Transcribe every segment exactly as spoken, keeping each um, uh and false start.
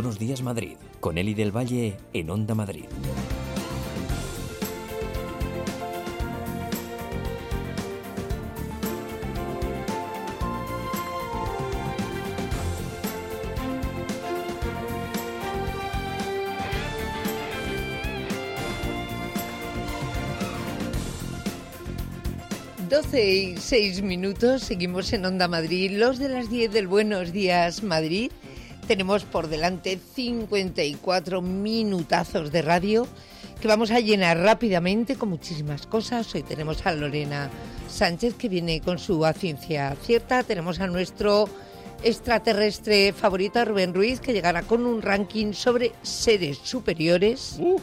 Buenos días Madrid, con Eli del Valle en Onda Madrid. doce y seis minutos, seguimos en Onda Madrid, los de las diez del Buenos Días Madrid. Tenemos por delante cincuenta y cuatro minutazos de radio que vamos a llenar rápidamente con muchísimas cosas. Hoy tenemos a Lorena Sánchez, que viene con su A Ciencia Cierta. Tenemos a nuestro extraterrestre favorito, Rubén Ruiz, que llegará con un ranking sobre seres superiores. Uh.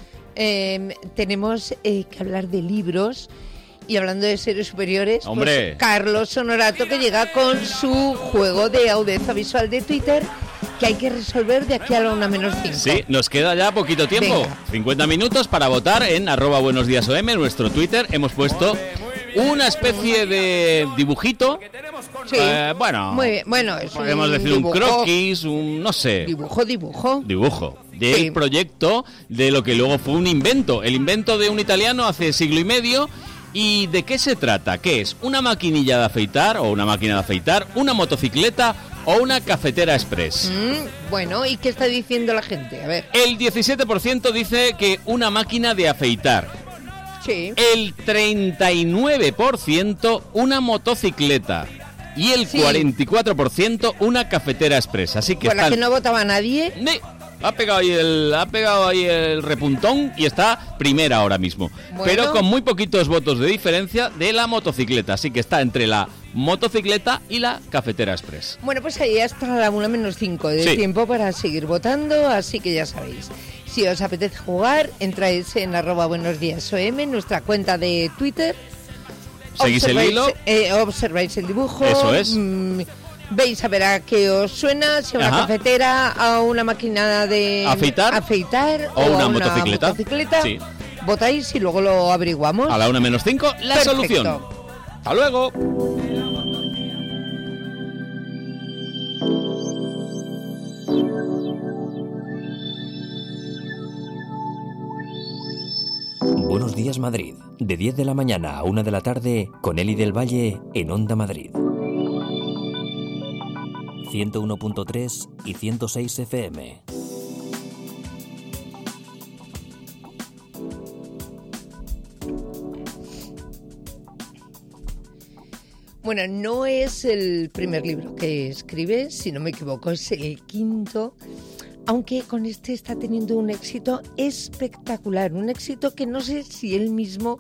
Eh, tenemos eh, que hablar de libros. Y hablando de seres superiores, ¡hombre! Pues Carlos Honorato, que llega con su juego de audiencia visual de Twitter, que hay que resolver de aquí a la una menos cinco. Sí, nos queda ya poquito tiempo. Venga. cincuenta minutos para votar en arroba buenos días O M, nuestro Twitter. Hemos puesto una especie de dibujito. Sí. Eh, bueno, muy bien. Bueno, es podemos un decir dibujo, un croquis, un no sé. Dibujo, dibujo. Dibujo. Del sí. proyecto de lo que luego fue un invento. El invento de un italiano hace siglo y medio. ¿Y de qué se trata? ¿Qué es? ¿Una maquinilla de afeitar o una máquina de afeitar? ¿Una motocicleta o una cafetera express? Mm, bueno, ¿y qué está diciendo la gente? A ver. El diecisiete por ciento dice que una máquina de afeitar. Sí. El treinta y nueve por ciento una motocicleta. Y el sí. cuarenta y cuatro por ciento una cafetera express. Así que ¿por están... la que no votaba nadie? Nee. Ha pegado ahí el ha pegado ahí el repuntón y está primera ahora mismo. Bueno. Pero con muy poquitos votos de diferencia de la motocicleta. Así que está entre la motocicleta y la cafetera express. Bueno, pues ahí hasta la una menos cinco de sí. tiempo para seguir votando. Así que ya sabéis, si os apetece jugar, entráis en arroba buenos días O M, nuestra cuenta de Twitter. Seguís el hilo. Eh, observáis el dibujo. Eso es. Mmm, veis a ver a qué os suena, si a una Ajá. cafetera, a una máquina de afeitar, afeitar o, o una, a una motocicleta. motocicleta. Sí. Votáis y luego lo averiguamos. A la una menos cinco, la Perfecto. solución. ¡Hasta luego! Buenos días Madrid, de diez de la mañana a una de la tarde, con Eli del Valle en Onda Madrid. ciento uno punto tres y ciento seis F M. Bueno, no es el primer libro que escribe, si no me equivoco, es el quinto, aunque con este está teniendo un éxito espectacular, un éxito que no sé si él mismo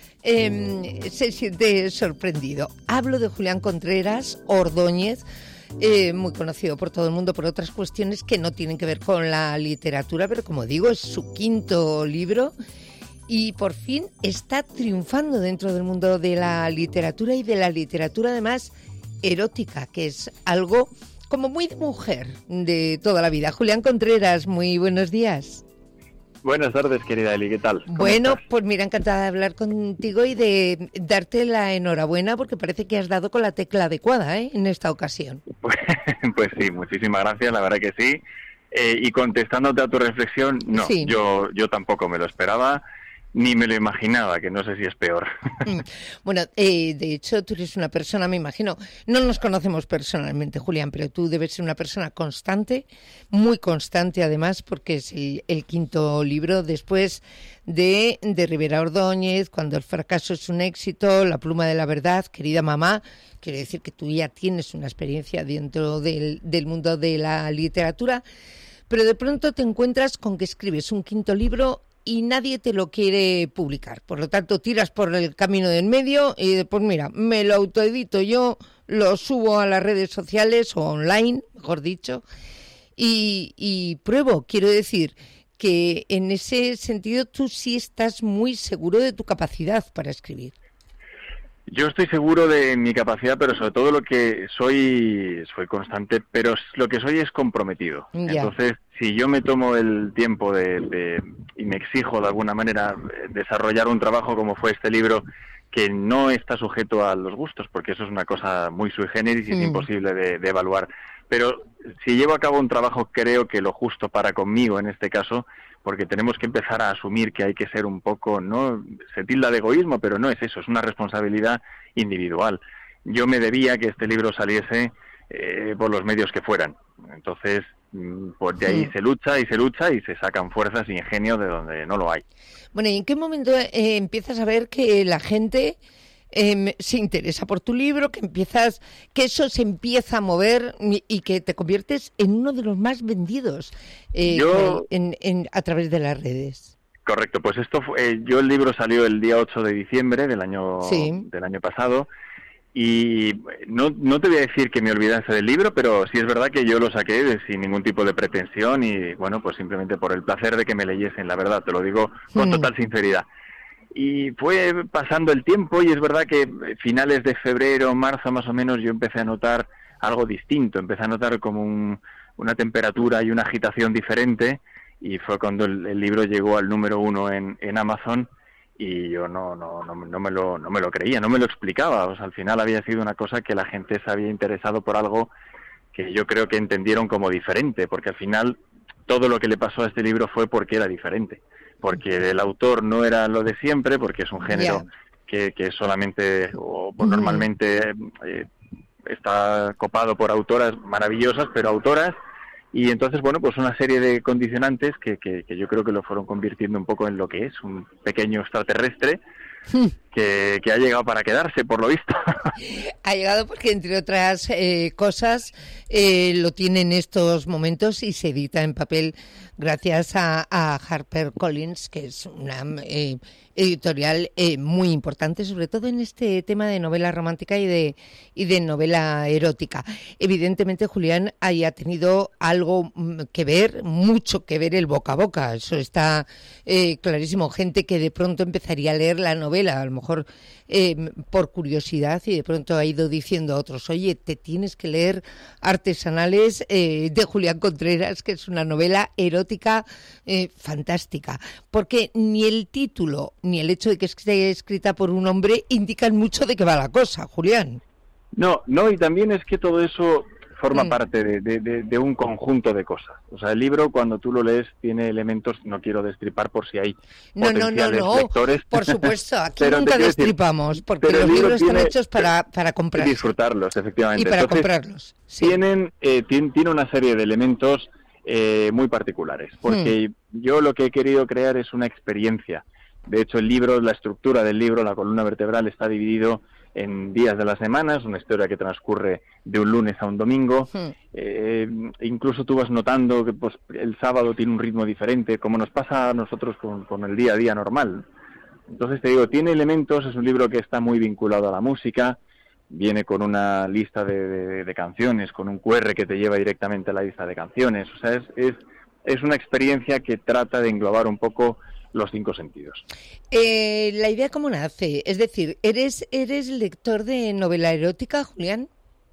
eh, se siente sorprendido. Hablo de Julián Contreras Ordóñez, Eh, muy conocido por todo el mundo por otras cuestiones que no tienen que ver con la literatura, pero como digo, es su quinto libro y por fin está triunfando dentro del mundo de la literatura y de la literatura además erótica, que es algo como muy de mujer de toda la vida. Julián Contreras, muy buenos días. Buenas tardes, querida Eli, ¿qué tal? Bueno, estás? Pues mira, encantada de hablar contigo y de darte la enhorabuena porque parece que has dado con la tecla adecuada, ¿eh? En esta ocasión. Pues, pues sí, muchísimas gracias, la verdad que sí. Eh, y contestándote a tu reflexión, no, sí. yo, yo tampoco me lo esperaba. Ni me lo imaginaba, que no sé si es peor. Bueno, eh, de hecho, tú eres una persona, me imagino, no nos conocemos personalmente, Julián, pero tú debes ser una persona constante, muy constante además, porque es el, el quinto libro después de, de Rivera Ordóñez, Cuando el fracaso es un éxito, La pluma de la verdad, Querida mamá. Quiero decir que tú ya tienes una experiencia dentro del, del mundo de la literatura, pero de pronto te encuentras con que escribes un quinto libro y nadie te lo quiere publicar. Por lo tanto, tiras por el camino del medio y después, mira, me lo autoedito yo, lo subo a las redes sociales o online, mejor dicho, y, y pruebo. Quiero decir que en ese sentido tú sí estás muy seguro de tu capacidad para escribir. Yo estoy seguro de mi capacidad, pero sobre todo lo que soy, soy constante, pero lo que soy es comprometido. Ya. Entonces, si yo me tomo el tiempo de, de y me exijo de alguna manera desarrollar un trabajo como fue este libro, que no está sujeto a los gustos, porque eso es una cosa muy sui generis y mm. es imposible de, de evaluar, pero si llevo a cabo un trabajo, creo que lo justo para conmigo en este caso, porque tenemos que empezar a asumir que hay que ser un poco, no se tilda de egoísmo, pero no es eso, es una responsabilidad individual. Yo me debía que este libro saliese eh, por los medios que fueran. Entonces, pues de ahí sí. se lucha y se lucha y se sacan fuerzas y ingenio de donde no lo hay. Bueno, ¿y en qué momento eh, empiezas a ver que la gente eh, se interesa por tu libro, que empiezas, que eso se empieza a mover y, y que te conviertes en uno de los más vendidos eh, yo... en, en, a través de las redes? Correcto, pues esto fue, eh, yo el libro salió el día ocho de diciembre del año sí. del año pasado. Y no, no te voy a decir que me olvidase del libro, pero sí es verdad que yo lo saqué de, sin ningún tipo de pretensión y, bueno, pues simplemente por el placer de que me leyesen, la verdad, te lo digo con mm. total sinceridad. Y fue pasando el tiempo y es verdad que finales de febrero, marzo más o menos, yo empecé a notar algo distinto, empecé a notar como un, una temperatura y una agitación diferente y fue cuando el, el libro llegó al número uno en, en Amazon. Y yo no no no no me lo no me lo creía, no me lo explicaba. O sea, al final había sido una cosa que la gente se había interesado por algo que yo creo que entendieron como diferente, porque al final todo lo que le pasó a este libro fue porque era diferente, porque el autor no era lo de siempre, porque es un género yeah. que, que solamente o pues, normalmente eh, está copado por autoras maravillosas, pero autoras. Y entonces, bueno, pues una serie de condicionantes que, que, que yo creo que lo fueron convirtiendo un poco en lo que es, un pequeño extraterrestre que, que ha llegado para quedarse, por lo visto. Ha llegado porque, entre otras eh, cosas, eh, lo tiene en estos momentos y se edita en papel gracias a, a HarperCollins, que es una eh, editorial eh, muy importante, sobre todo en este tema de novela romántica y de y de novela erótica. Evidentemente, Julián, haya tenido algo que ver, mucho que ver el boca a boca. Eso está eh, clarísimo. Gente que de pronto empezaría a leer la novela, a lo mejor eh, por curiosidad, y de pronto ha ido diciendo a otros, oye, te tienes que leer Artesanales eh, de Julián Contreras, que es una novela erótica eh, fantástica. Porque ni el título ni el hecho de que esté escrita por un hombre indican mucho de qué va la cosa, Julián. No, no, y también es que todo eso forma mm. parte de, de, de, de un conjunto de cosas. O sea, el libro, cuando tú lo lees, tiene elementos, no quiero destripar por si hay no, potenciales no, no, no. lectores. Por supuesto, aquí nunca destripamos, decir, porque los libros están hechos para, para comprar. Disfrutarlos, efectivamente. Y para Entonces, comprarlos. Sí. Tienen, eh, tiene, tiene una serie de elementos eh, muy particulares, porque mm. yo lo que he querido crear es una experiencia. De hecho, el libro, la estructura del libro, la columna vertebral, está dividido en días de la semana, es una historia que transcurre de un lunes a un domingo. Sí. Eh, incluso tú vas notando que pues el sábado tiene un ritmo diferente, como nos pasa a nosotros con, con el día a día normal. Entonces te digo, tiene elementos, es un libro que está muy vinculado a la música, viene con una lista de, de, de canciones, con un cu erre que te lleva directamente a la lista de canciones. O sea, es, es, es una experiencia que trata de englobar un poco los cinco sentidos. Eh, ¿La idea cómo nace? Es decir, ¿eres eres lector de novela erótica, Julián?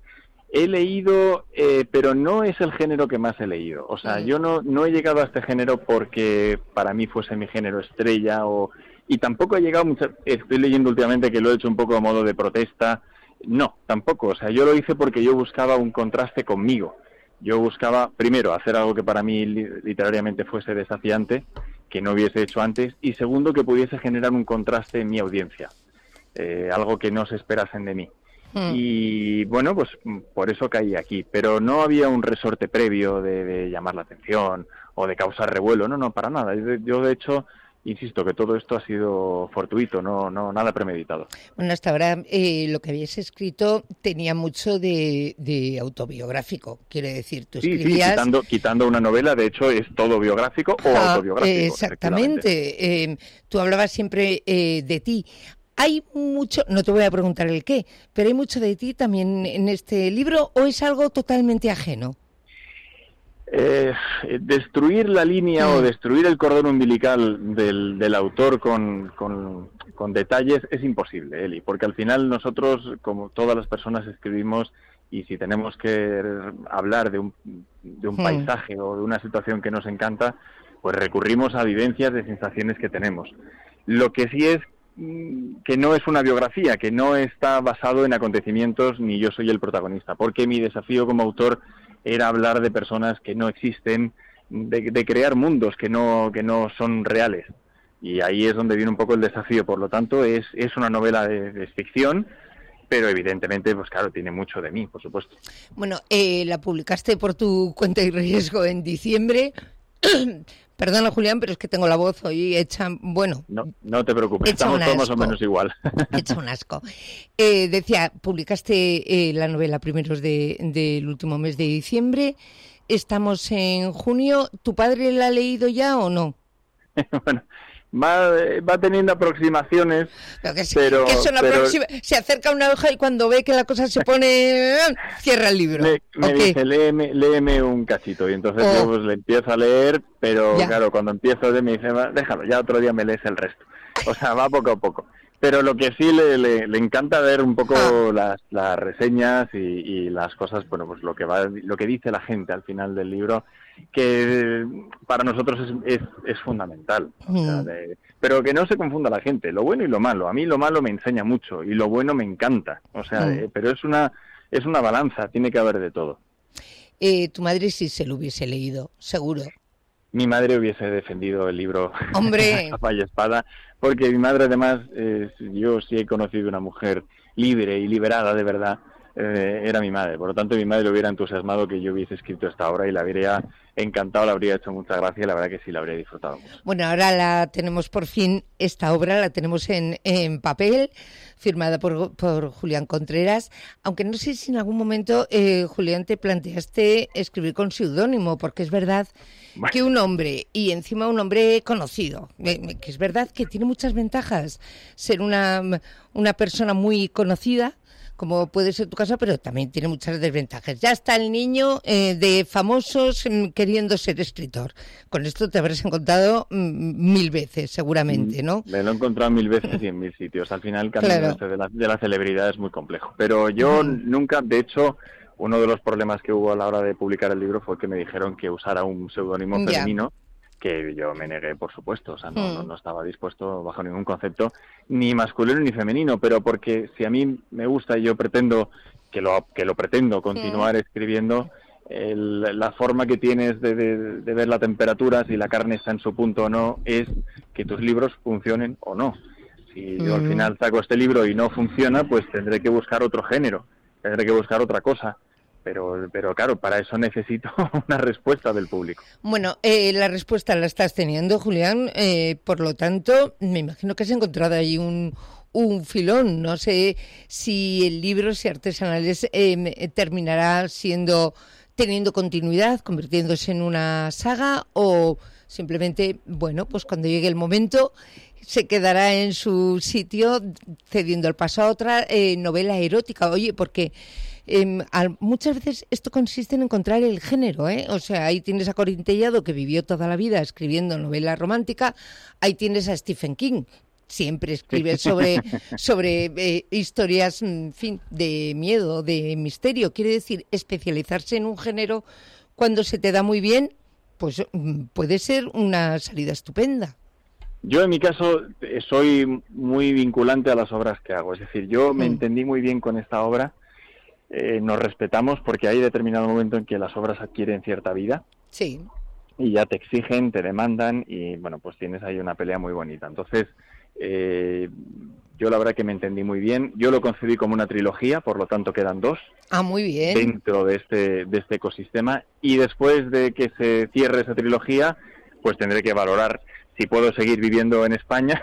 He leído, eh, pero no es el género que más he leído. O sea, mm. yo no, no he llegado a este género porque para mí fuese mi género estrella, o y tampoco he llegado mucho. Estoy leyendo últimamente que lo he hecho un poco a modo de protesta. No, tampoco. O sea, yo lo hice porque yo buscaba un contraste conmigo. Yo buscaba, primero, hacer algo que para mí literariamente fuese desafiante, que no hubiese hecho antes, y segundo, que pudiese generar un contraste en mi audiencia, eh, algo que no se esperasen de mí. Mm. Y bueno, pues por eso caí aquí, pero no había un resorte previo de, de llamar la atención o de causar revuelo, no, no, para nada. Yo, de hecho, insisto que todo esto ha sido fortuito, no, no nada premeditado. Bueno, hasta ahora eh, lo que habías escrito tenía mucho de, de autobiográfico, quiere decir, tú escribías... Sí, sí, quitando, quitando una novela, de hecho, es todo biográfico o ah, autobiográfico. Exactamente, eh, tú hablabas siempre eh, de ti. Hay mucho, no te voy a preguntar el qué, pero hay mucho de ti también en este libro, ¿o es algo totalmente ajeno? Eh, destruir la línea mm. o destruir el cordón umbilical del, del autor con, con, con detalles es imposible, Eli, porque al final nosotros, como todas las personas, escribimos, y si tenemos que hablar de un, de un mm. paisaje o de una situación que nos encanta, pues recurrimos a vivencias de sensaciones que tenemos. Lo que sí es que no es una biografía, que no está basado en acontecimientos, ni yo soy el protagonista, porque mi desafío como autor era hablar de personas que no existen, de, de crear mundos que no que no son reales. Y ahí es donde viene un poco el desafío. Por lo tanto, es, es una novela de, de ficción, pero evidentemente, pues claro, tiene mucho de mí, por supuesto. Bueno, eh, la publicaste por tu cuenta y riesgo en diciembre. Perdona, Julián, pero es que tengo la voz hoy hecha, bueno... No, no te preocupes, estamos todos más o menos igual. Hecha un asco. Eh, decía, publicaste eh, la novela primeros de, del último mes de diciembre. Estamos en junio. ¿Tu padre la ha leído ya o no? Bueno... Va, va teniendo aproximaciones, pero, que es, pero, que son pero aproxima- se acerca una hoja y cuando ve que la cosa se pone, cierra el libro. Me, me okay. dice, léeme, léeme un cachito, y entonces oh. yo pues le empiezo a leer, pero ya. claro, cuando empiezo me dice, déjalo, ya otro día me lees el resto. O sea, va poco a poco. Pero lo que sí le, le, le encanta ver un poco ah. las, las reseñas y, y las cosas, bueno, pues lo que va, lo que dice la gente al final del libro, que para nosotros es, es, es fundamental. O sea, de, pero que no se confunda la gente, lo bueno y lo malo. A mí lo malo me enseña mucho y lo bueno me encanta. O sea, mm. de, pero es una es una balanza, tiene que haber de todo. Eh, tu madre sí se lo hubiese leído, seguro. Mi madre hubiese defendido el libro ¡Hombre! a falla espada, porque mi madre además, eh, yo sí he conocido una mujer libre y liberada de verdad, eh, era mi madre. Por lo tanto, mi madre le hubiera entusiasmado que yo hubiese escrito esta obra y la habría encantado, la habría hecho mucha gracia y la verdad que sí, la habría disfrutado mucho. Bueno, ahora la tenemos por fin, esta obra la tenemos en, en papel, firmada por, por Julián Contreras, aunque no sé si en algún momento, eh, Julián, te planteaste escribir con seudónimo, porque es verdad bueno. que un hombre, y encima un hombre conocido, que es verdad que tiene muchas ventajas ser una, una persona muy conocida, como puede ser tu caso, pero también tiene muchas desventajas. Ya está el niño eh, de famosos mm, queriendo ser escritor. Con esto te habrás encontrado mm, mil veces, seguramente, ¿no? Me lo he encontrado mil veces y en mil sitios. Al final el camino claro. este de, la, de la celebridad es muy complejo. Pero yo uh-huh. nunca, de hecho, uno de los problemas que hubo a la hora de publicar el libro fue que me dijeron que usara un seudónimo yeah. femenino, que yo me negué, por supuesto, o sea, no, mm. no, no estaba dispuesto bajo ningún concepto, ni masculino ni femenino, pero porque si a mí me gusta y yo pretendo, que lo que lo pretendo, continuar mm. escribiendo, el, la forma que tienes de, de, de ver la temperatura, si la carne está en su punto o no, es que tus libros funcionen o no. Si mm. yo al final saco este libro y no funciona, pues tendré que buscar otro género, tendré que buscar otra cosa. Pero, pero claro, para eso necesito una respuesta del público. Bueno, eh, la respuesta la estás teniendo, Julián. Eh, por lo tanto, me imagino que has encontrado ahí un, un filón. No sé si el libro, si Artesanales, eh, terminará siendo teniendo continuidad, convirtiéndose en una saga, o simplemente, bueno, pues cuando llegue el momento se quedará en su sitio cediendo el paso a otra eh, novela erótica. Oye, porque... Eh, al, muchas veces esto consiste en encontrar el género, ¿eh? O sea, ahí tienes a Corín Tellado, que vivió toda la vida escribiendo novela romántica, ahí tienes a Stephen King, siempre escribe sobre, sobre eh, historias, en fin, de miedo, de misterio. Quiere decir, especializarse en un género cuando se te da muy bien, pues puede ser una salida estupenda. Yo en mi caso soy muy vinculante a las obras que hago, es decir, yo me mm. entendí muy bien con esta obra. Eh, nos respetamos porque hay determinado momento en que las obras adquieren cierta vida sí. y ya te exigen, te demandan y bueno, pues tienes ahí una pelea muy bonita. Entonces, eh, yo la verdad que me entendí muy bien. Yo lo concebí como una trilogía, por lo tanto quedan dos ah, muy bien. dentro de este, de este ecosistema y después de que se cierre esa trilogía, pues tendré que valorar si puedo seguir viviendo en España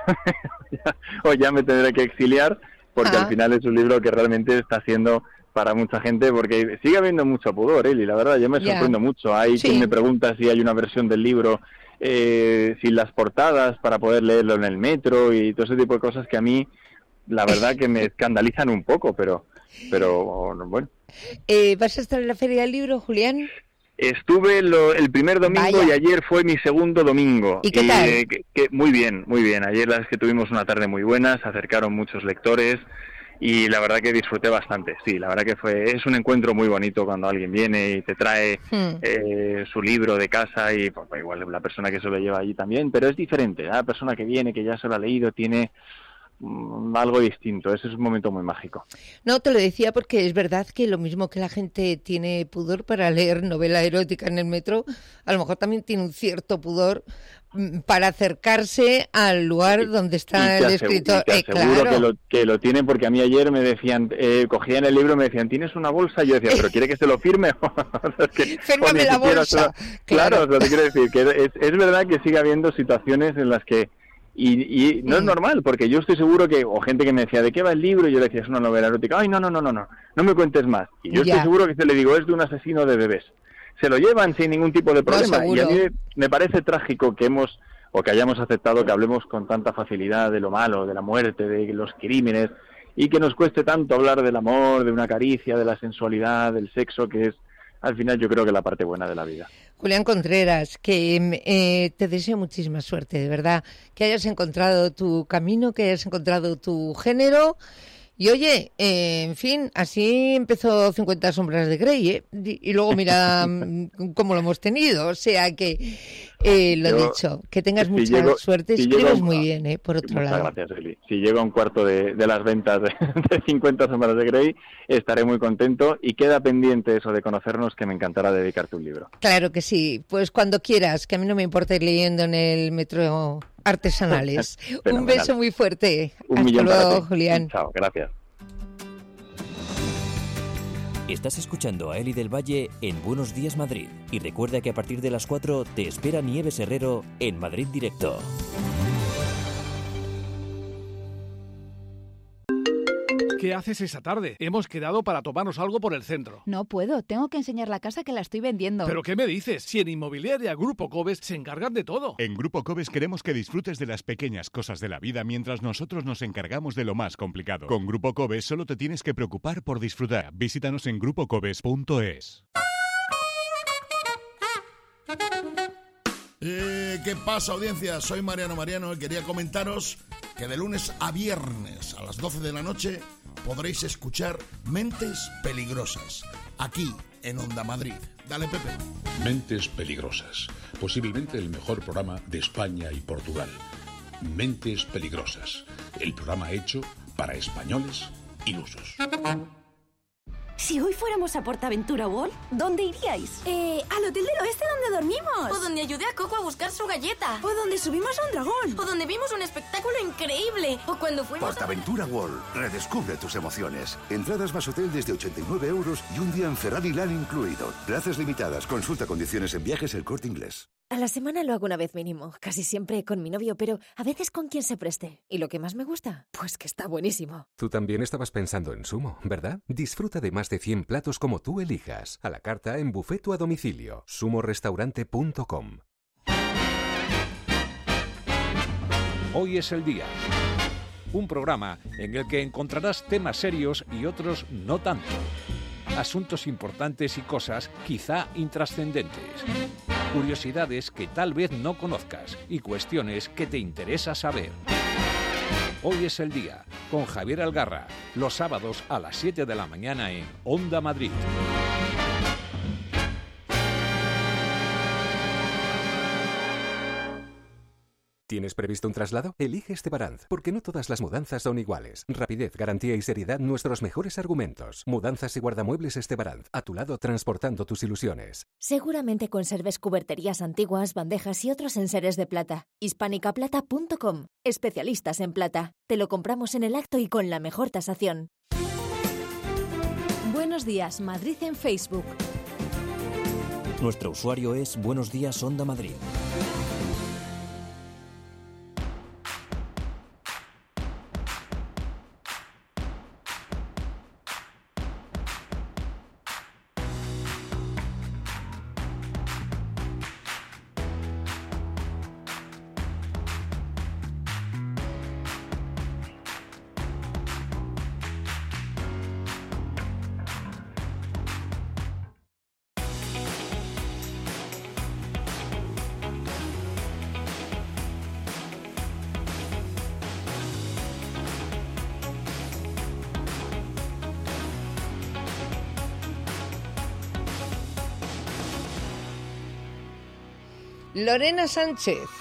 o ya me tendré que exiliar porque ah. al final es un libro que realmente está siendo para mucha gente, porque sigue habiendo mucho pudor, Eli, la verdad, yo me sorprendo yeah. mucho. Hay sí. quien me pregunta si hay una versión del libro eh, sin las portadas para poder leerlo en el metro y todo ese tipo de cosas que a mí, la verdad, que me escandalizan un poco, pero, pero bueno. Eh, ¿Vas a estar en la Feria del Libro, Julián? Estuve lo, el primer domingo Vaya. y ayer fue mi segundo domingo. ¿Y qué tal? Eh, que, que, muy bien, muy bien. Ayer la verdad es que tuvimos una tarde muy buena, se acercaron muchos lectores. Y la verdad que disfruté bastante, sí, la verdad que fue es un encuentro muy bonito cuando alguien viene y te trae hmm. eh, su libro de casa y pues, igual la persona que se lo lleva allí también, pero es diferente, ¿eh? La persona que viene, que ya se lo ha leído, tiene mm, algo distinto. Ese es un momento muy mágico. No, te lo decía porque es verdad que lo mismo que la gente tiene pudor para leer novela erótica en el metro, a lo mejor también tiene un cierto pudor para acercarse al lugar y, donde está el escritor. Y te eh, claro. que lo, que lo tienen, porque a mí ayer me decían, eh, cogían el libro y me decían, ¿tienes una bolsa? Y yo decía, ¿pero quiere que se lo firme? Es que, Fírmame la bolsa. Lo... Claro, lo que quiero decir, que es, es verdad que sigue habiendo situaciones en las que, y, y no mm. es normal, porque yo estoy seguro que, o gente que me decía, ¿de qué va el libro? Y yo le decía, es una novela erótica. Ay, no, no, no, no, no, no me cuentes más. Y yo ya. estoy seguro que se le digo, es de un asesino de bebés. Se lo llevan sin ningún tipo de problema. No, y a mí me parece trágico que hemos, o que hayamos aceptado que hablemos con tanta facilidad de lo malo, de la muerte, de los crímenes, y que nos cueste tanto hablar del amor, de una caricia, de la sensualidad, del sexo, que es, al final, yo creo que la parte buena de la vida. Julián Contreras, que eh, te deseo muchísima suerte, de verdad, que hayas encontrado tu camino, que hayas encontrado tu género. Y oye, eh, en fin, así empezó cincuenta sombras de Grey, ¿eh? Y, y luego mira cómo lo hemos tenido. O sea que, eh, lo Yo, dicho, que tengas si mucha llego, suerte. Si escribes llego, muy bien, ¿eh? Por otro muchas lado. Gracias, Eli. Si llego a un cuarto de, de las ventas de, de cincuenta sombras de Grey, estaré muy contento. Y queda pendiente eso de conocernos, que me encantará dedicarte un libro. Claro que sí. Pues cuando quieras, que a mí no me importa ir leyendo en el metro artesanales. Un beso muy fuerte. Un Hasta millón luego, para ti. Julián. Chao, gracias. Estás escuchando a Eli del Valle en Buenos Días Madrid. Y recuerda que a partir de las cuatro te espera Nieves Herrero en Madrid Directo. ¿Qué haces esa tarde? Hemos quedado para tomarnos algo por el centro. No puedo, tengo que enseñar la casa que la estoy vendiendo. ¿Pero qué me dices? Si en Inmobiliaria Grupo Cobes se encargan de todo. En Grupo Cobes queremos que disfrutes de las pequeñas cosas de la vida mientras nosotros nos encargamos de lo más complicado. Con Grupo Cobes solo te tienes que preocupar por disfrutar. Visítanos en grupo cobes punto es. Eh, ¿Qué pasa, audiencia? Soy Mariano Mariano y quería comentaros que de lunes a viernes a las doce de la noche podréis escuchar Mentes Peligrosas, aquí en Onda Madrid. Dale, Pepe. Mentes Peligrosas, posiblemente el mejor programa de España y Portugal. Mentes Peligrosas, el programa hecho para españoles ilusos. Si hoy fuéramos a Portaventura World, ¿dónde iríais? Eh, al Hotel del Oeste donde dormimos. O donde ayudé a Coco a buscar su galleta. O donde subimos a un dragón. O donde vimos un espectáculo increíble. O cuando fuimos Portaventura a... World. Redescubre tus emociones. Entradas más hotel desde ochenta y nueve euros y un día en Ferrari Land incluido. Plazas limitadas. Consulta condiciones en Viajes El Corte Inglés. A la semana lo hago una vez mínimo, casi siempre con mi novio, pero a veces con quien se preste. ¿Y lo que más me gusta? Pues que está buenísimo. Tú también estabas pensando en Sumo, ¿verdad? Disfruta de más de cien platos como tú elijas. A la carta en buffet o a domicilio. sumo restaurante punto com. Hoy es el día. Un programa en el que encontrarás temas serios y otros no tanto. Asuntos importantes y cosas quizá intrascendentes. Curiosidades que tal vez no conozcas y cuestiones que te interesa saber. Hoy es el día, con Javier Algarra, los sábados a las siete de la mañana en Onda Madrid. ¿Tienes previsto un traslado? Elige Estebaranz, porque no todas las mudanzas son iguales. Rapidez, garantía y seriedad, nuestros mejores argumentos. Mudanzas y guardamuebles Estebaranz, a tu lado transportando tus ilusiones. Seguramente conserves cuberterías antiguas, bandejas y otros enseres de plata. hispánica plata punto com. Especialistas en plata. Te lo compramos en el acto y con la mejor tasación. Buenos días, Madrid en Facebook. Nuestro usuario es Buenos Días Onda Madrid. Lorena Sánchez,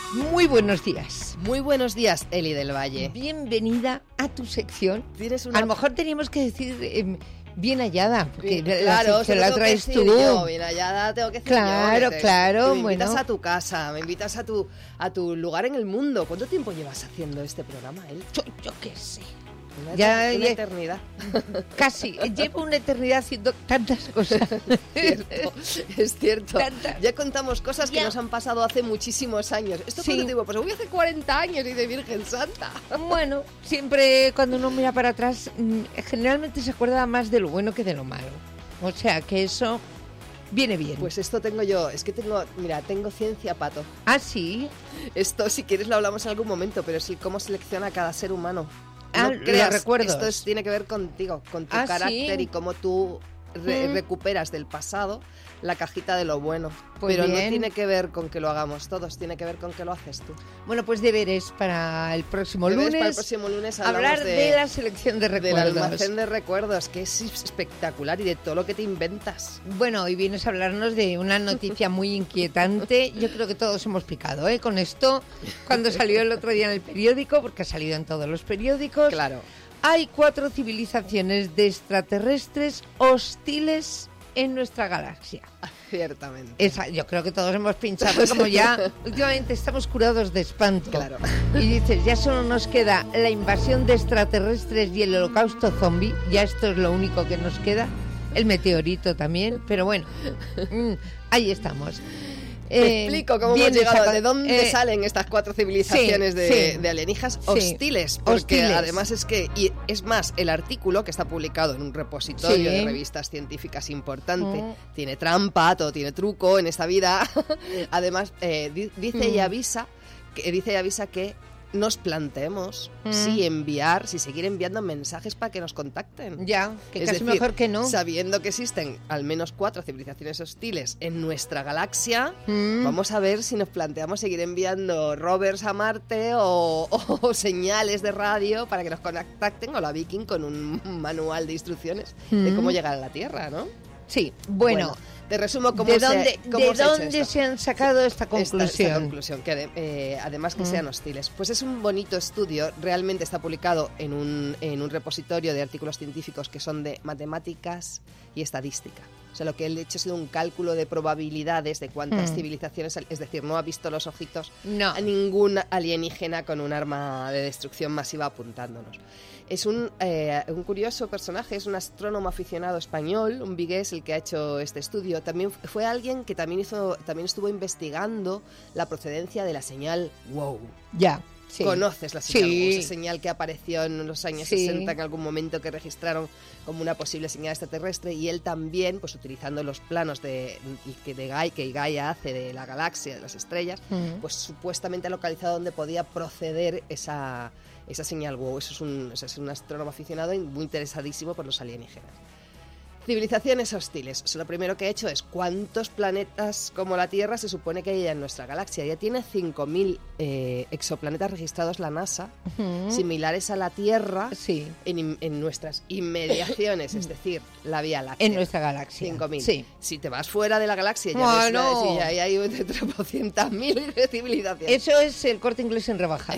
Muy buenos días. Muy buenos días, Eli del Valle. Bienvenida a tu sección. ¿Tienes una... A lo mejor teníamos que decir eh, bien hallada, porque bien, la claro, sección la traes tú. Yo, bien hallada tengo que decir claro, yo. Claro, claro. Me invitas bueno. a tu casa, me invitas a tu, a tu lugar en el mundo. ¿Cuánto tiempo llevas haciendo este programa, Eli? Yo, yo qué sé. Una, ya, una ya, eternidad. Casi. Llevo una eternidad haciendo tantas cosas. Es cierto. Es cierto. Tantas. Ya contamos cosas ya. que nos han pasado hace muchísimos años. ¿Esto sí. cuando te digo? Pues voy hace cuarenta años y de Virgen Santa. Bueno, siempre cuando uno mira para atrás, generalmente se acuerda más de lo bueno que de lo malo. O sea, que eso viene bien. Pues esto tengo yo. Es que tengo, mira, tengo ciencia, Pato. ¿Ah, sí? Esto, si quieres, lo hablamos en algún momento, pero es el cómo selecciona cada ser humano. Ah, no creas, recuerdos. Esto es, tiene que ver contigo, con tu ah, carácter ¿sí? y cómo tú re- mm. recuperas del pasado la cajita de lo bueno. Pues pero bien. no tiene que ver con que lo hagamos todos, tiene que ver con que lo haces tú. Bueno, pues deberes para el próximo deberes lunes. Para el próximo lunes hablar de, de la selección de recuerdos. Del almacén de recuerdos, que es espectacular, y de todo lo que te inventas. Bueno, hoy vienes a hablarnos de una noticia muy inquietante. Yo creo que todos hemos picado, ¿eh? Con esto, cuando salió el otro día en el periódico, porque ha salido en todos los periódicos. Claro. Hay cuatro civilizaciones de extraterrestres hostiles en nuestra galaxia. Ciertamente. Esa, yo creo que todos hemos pinchado, como ya últimamente estamos curados de espanto. Claro. Y dices, ya solo nos queda la invasión de extraterrestres y el holocausto zombie, ya esto es lo único que nos queda. El meteorito también, pero bueno, mmm, ahí estamos. Te eh, explico cómo hemos llegado, saca, de dónde eh, salen estas cuatro civilizaciones sí, de, sí, de alienígenas hostiles, sí, porque hostiles. Además es que, y es más, el artículo que está publicado en un repositorio sí. de revistas científicas importante, mm. tiene trampa, todo tiene truco en esta vida, además eh, di, dice mm. y avisa, que, dice y avisa que nos planteemos mm. si enviar, si seguir enviando mensajes para que nos contacten. Ya, que es casi decir, mejor que no. Sabiendo que existen al menos cuatro civilizaciones hostiles en nuestra galaxia, mm. vamos a ver si nos planteamos seguir enviando rovers a Marte o, o, o señales de radio para que nos contacten, o la Viking con un manual de instrucciones mm. de cómo llegar a la Tierra, ¿no? Sí, bueno, bueno te resumo cómo ¿de se, dónde, cómo ¿de se, dónde se han sacado esta conclusión? Esta, esta conclusión, que eh, además que mm. sean hostiles. Pues es un bonito estudio, realmente está publicado en un, en un repositorio de artículos científicos que son de matemáticas y estadística. O sea, lo que él ha hecho ha sido un cálculo de probabilidades de cuántas mm. civilizaciones, es decir, no ha visto los ojitos no. a ningún alienígena con un arma de destrucción masiva apuntándonos. Es un, eh, un curioso personaje, es un astrónomo aficionado español, un vigués el que ha hecho este estudio. También fue alguien que también hizo, también estuvo investigando la procedencia de la señal WOW. Ya. Sí. ¿Conoces la señal sí. WOW? Esa señal que apareció en los años sí. sesenta en algún momento, que registraron como una posible señal extraterrestre, y él también, pues utilizando los planos de, de, de Gaia, que Gaia hace de la galaxia, de las estrellas, mm. pues supuestamente ha localizado donde podía proceder esa, esa señal WOW. Eso es un, eso es un astrónomo aficionado y muy interesadísimo por los alienígenas. Civilizaciones hostiles. O sea, lo primero que he hecho es cuántos planetas como la Tierra se supone que hay en nuestra galaxia. Ya tiene cinco mil eh, exoplanetas registrados la NASA, uh-huh. similares a la Tierra, sí. en, en nuestras inmediaciones, es decir, la Vía Láctea. En nuestra galaxia. cinco mil. Sí. Si te vas fuera de la galaxia, ya oh, ves no. si ya hay, hay tropocientas mil civilizaciones. Eso es el Corte Inglés en rebajas.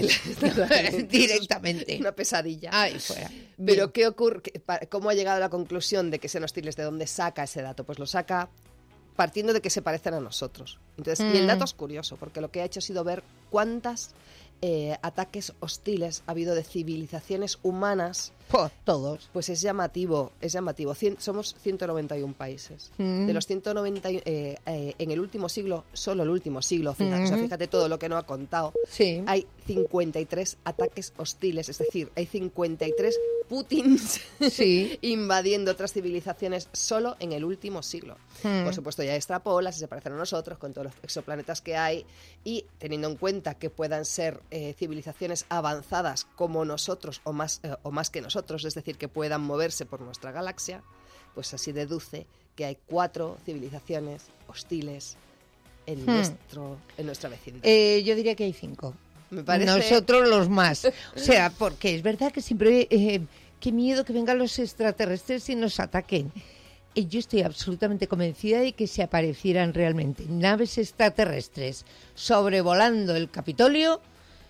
Directamente. Una pesadilla. Ahí fuera. Pero Bien. ¿qué ocurre? ¿Cómo ha llegado a la conclusión de que sean hostiles? ¿De dónde saca ese dato? Pues lo saca partiendo de que se parecen a nosotros. Entonces, mm. y el dato es curioso, porque lo que ha hecho ha sido ver cuántas eh, ataques hostiles ha habido de civilizaciones humanas. Oh, todos. Pues es llamativo, es llamativo. Cien, somos ciento noventa y uno países. Mm. De los ciento noventa, eh, eh, en el último siglo, solo el último siglo, fíjate, mm. o sea, fíjate todo lo que no ha contado, sí. hay cincuenta y tres ataques hostiles, es decir, hay cincuenta y tres Putins sí. invadiendo otras civilizaciones solo en el último siglo. Mm. Por supuesto, ya extrapolas y se parecen a nosotros con todos los exoplanetas que hay, y teniendo en cuenta que puedan ser eh, civilizaciones avanzadas como nosotros o más, eh, o más que nosotros, es decir, que puedan moverse por nuestra galaxia, pues así deduce que hay cuatro civilizaciones hostiles en, hmm. nuestro, en nuestra vecindad. Eh, yo diría que hay cinco. Me parece... Nosotros los más. O sea, porque es verdad que siempre... Eh, qué miedo que vengan los extraterrestres y nos ataquen. y yo estoy absolutamente convencida de que si aparecieran realmente naves extraterrestres sobrevolando el Capitolio,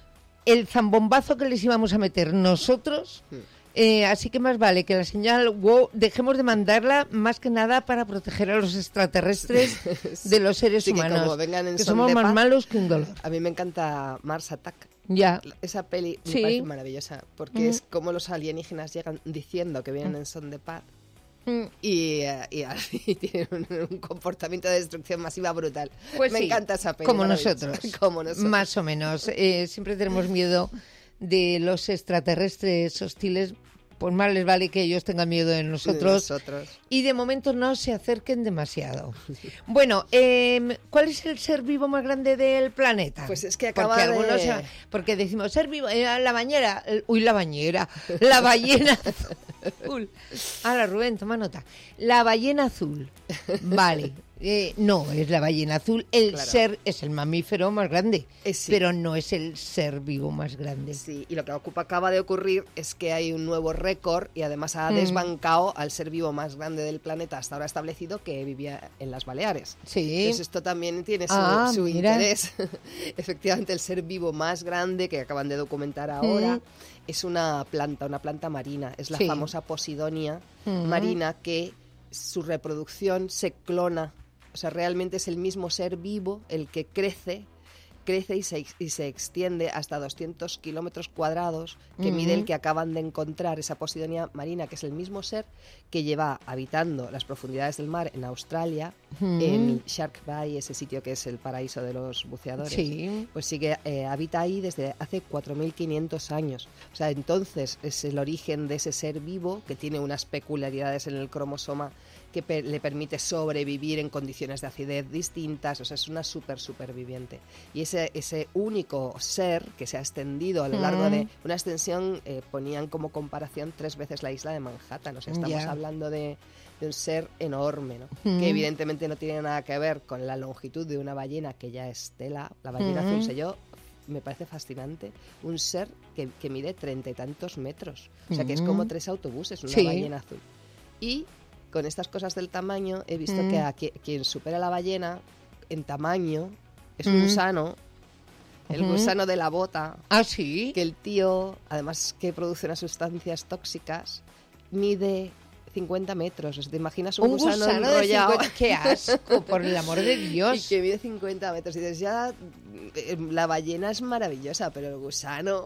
el zambombazo que les íbamos a meter nosotros... Hmm. Eh, así que más vale que la señal wow dejemos de mandarla más que nada para proteger a los extraterrestres de los seres sí, que humanos, como vengan en que son somos de más paz. malos que un dolor. A mí me encanta Mars Attack. Ya. Esa peli me sí. parece maravillosa porque Mm. es como los alienígenas llegan diciendo que vienen Mm. en son de paz. Mm. Y, uh, y así tienen un, un comportamiento de destrucción masiva brutal. Pues me sí, encanta esa peli. como nosotros, como nosotros. Más o menos. Eh, siempre tenemos miedo de los extraterrestres hostiles. Pues más les vale que ellos tengan miedo de nosotros, de nosotros. Y de momento no se acerquen demasiado. Bueno, eh, ¿cuál es el ser vivo más grande del planeta? Pues es que acaba porque de... Algunos, porque decimos ser vivo, eh, la bañera, el, uy, la bañera, la ballena azul. Ahora, Rubén, toma nota. La ballena azul, vale. Eh, no, es la ballena azul. El claro. ser es el mamífero más grande, eh, sí. pero no es el ser vivo más grande. Sí, y lo que ocupa, acaba de ocurrir es que hay un nuevo récord y además ha desbancado mm. al ser vivo más grande del planeta hasta ahora establecido, que vivía en las Baleares. Sí. Entonces esto también tiene su, ah, su mira. interés. Efectivamente, el ser vivo más grande que acaban de documentar ahora mm. es una planta, una planta marina. Es la sí. famosa Posidonia mm. marina, que su reproducción se clona. O sea, realmente es el mismo ser vivo el que crece, crece y se, y se extiende hasta doscientos kilómetros cuadrados, que uh-huh. mide el que acaban de encontrar, esa Posidonia marina, que es el mismo ser que lleva habitando las profundidades del mar en Australia, uh-huh. en Shark Bay, ese sitio que es el paraíso de los buceadores. Sí. Pues sí que eh, habita ahí desde hace cuatro mil quinientos años. O sea, entonces es el origen de ese ser vivo que tiene unas peculiaridades en el cromosoma que per- le permite sobrevivir en condiciones de acidez distintas. O sea, es una super superviviente. Y ese, ese único ser que se ha extendido a lo largo mm. de una extensión, eh, ponían como comparación tres veces la isla de Manhattan. O sea, estamos yeah. hablando de, de un ser enorme, ¿no? Mm. Que evidentemente no tiene nada que ver con la longitud de una ballena, que ya es tela. La ballena mm. azul, sé yo, me parece fascinante. Un ser que, que mide treinta y tantos metros. O sea, que es como tres autobuses, una sí. ballena azul. Y con estas cosas del tamaño he visto mm. que a quien, quien supera la ballena en tamaño es un mm. gusano, el uh-huh. gusano de la bota. ¿Ah, sí? Que el tío, además que produce unas sustancias tóxicas, mide cincuenta metros. ¿Te imaginas un, un gusano, gusano enrollado? De cincuenta, ¡qué asco, por el amor de Dios! Y que mide cincuenta metros. Y dices, ya, la ballena es maravillosa, pero el gusano...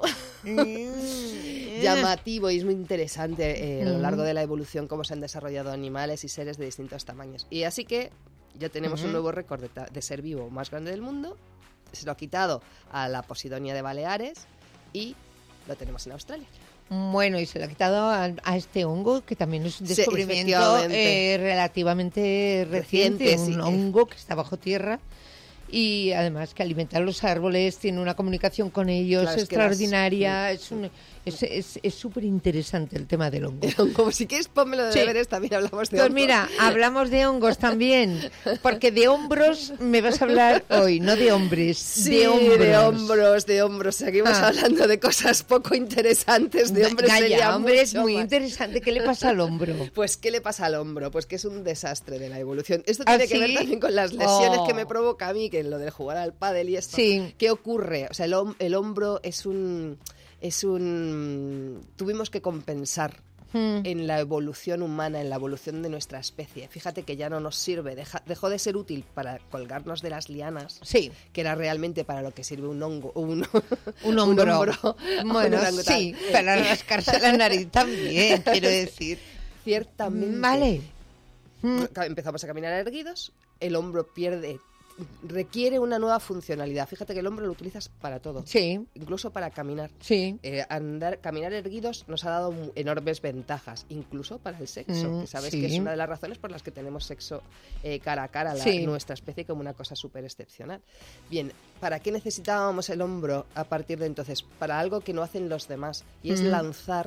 llamativo, y es muy interesante eh, a lo largo de la evolución cómo se han desarrollado animales y seres de distintos tamaños. Y así que ya tenemos uh-huh. un nuevo récord de, ta- de ser vivo más grande del mundo. Se lo ha quitado a la Posidonia de Baleares y lo tenemos en Australia. Bueno, y se lo ha quitado a, a este hongo, que también es un descubrimiento sí, eh, relativamente reciente, reciente un sí. hongo que está bajo tierra. Y además que alimenta a los árboles, tiene una comunicación con ellos claro, extraordinaria. Es un, es súper es, interesante el tema del hongo. El hongo, si quieres pónmelo de sí. deberes, también hablamos de pues hongos. Pues mira, hablamos de hongos también, porque de hombros me vas a hablar hoy, no de hombres, sí, de hombros. de hombros, de hombros. Seguimos ah. hablando de cosas poco interesantes, de hombres Gaya, sería hombre, es muy más. interesante. ¿Qué le pasa al hombro? Pues ¿qué le pasa al hombro? Pues que es un desastre de la evolución. Esto tiene ¿Ah, que sí? ver también con las lesiones oh. que me provoca a mí, que lo de jugar al pádel y esto. Sí. ¿Qué ocurre? O sea, el, hom- el hombro es un... es un... tuvimos que compensar hmm. en la evolución humana, en la evolución de nuestra especie. Fíjate que ya no nos sirve, deja, dejó de ser útil para colgarnos de las lianas, sí. que era realmente para lo que sirve un hongo, un, un hombro. Un hombro bueno, sí, para rascarse la nariz también, quiero decir. Ciertamente. Vale. Empezamos a caminar erguidos, el hombro pierde... requiere una nueva funcionalidad. Fíjate que el hombro lo utilizas para todo. Sí. Incluso para caminar. Sí. Eh, andar, caminar erguidos nos ha dado enormes ventajas, incluso para el sexo, mm, que sabes sí. que es una de las razones por las que tenemos sexo eh, cara a cara, la, sí. nuestra especie, como una cosa súper excepcional. Bien, ¿para qué necesitábamos el hombro a partir de entonces? Para algo que no hacen los demás, y es mm. lanzar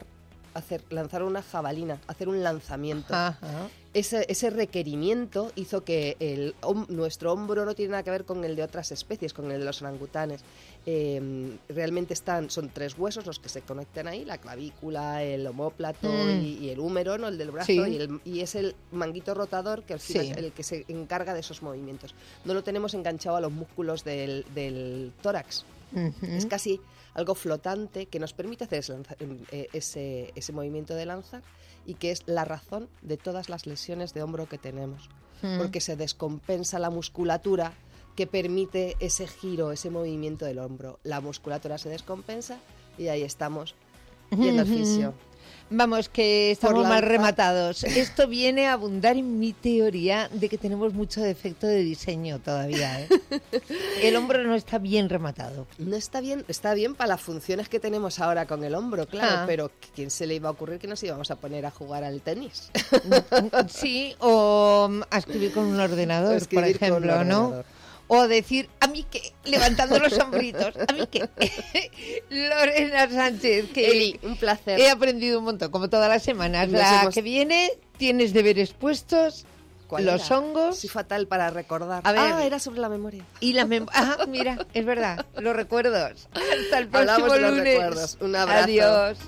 hacer, lanzar una jabalina, hacer un lanzamiento. Ajá. Ese, ese requerimiento hizo que el, om, nuestro hombro no tiene nada que ver con el de otras especies, con el de los orangutanes. Eh, realmente están, son tres huesos los que se conectan ahí, la clavícula, el omóplato mm. y, y el húmero, ¿no? El del brazo, sí. y, el, y es el manguito rotador que al final sí. es el que se encarga de esos movimientos. No lo tenemos enganchado a los músculos del, del tórax. Uh-huh. Es casi algo flotante que nos permite hacer ese, ese, ese movimiento de lanzar y que es la razón de todas las lesiones de hombro que tenemos, mm. porque se descompensa la musculatura que permite ese giro, ese movimiento del hombro. La musculatura se descompensa y ahí estamos yendo al fisio. Vamos, que estamos mal rematados. Esto viene a abundar en mi teoría de que tenemos mucho defecto de diseño todavía, ¿eh? El hombro no está bien rematado. No está bien, está bien para las funciones que tenemos ahora con el hombro, claro, ah. pero ¿quién se le iba a ocurrir que nos íbamos a poner a jugar al tenis? Sí, o a escribir con un ordenador, por ejemplo, ¿no? O decir, a mí que, levantando los hombritos, a mí que. Lorena Sánchez, que Eli, un placer. He aprendido un montón, como todas las semanas. Nos La hemos... que viene, tienes deberes puestos, los era? hongos. Soy fatal para recordar. A ver, ah, era sobre la memoria. Y la mem- ah, mira, es verdad, los recuerdos. Hasta el próximo Hablamos de los lunes. recuerdos. Un abrazo. Adiós.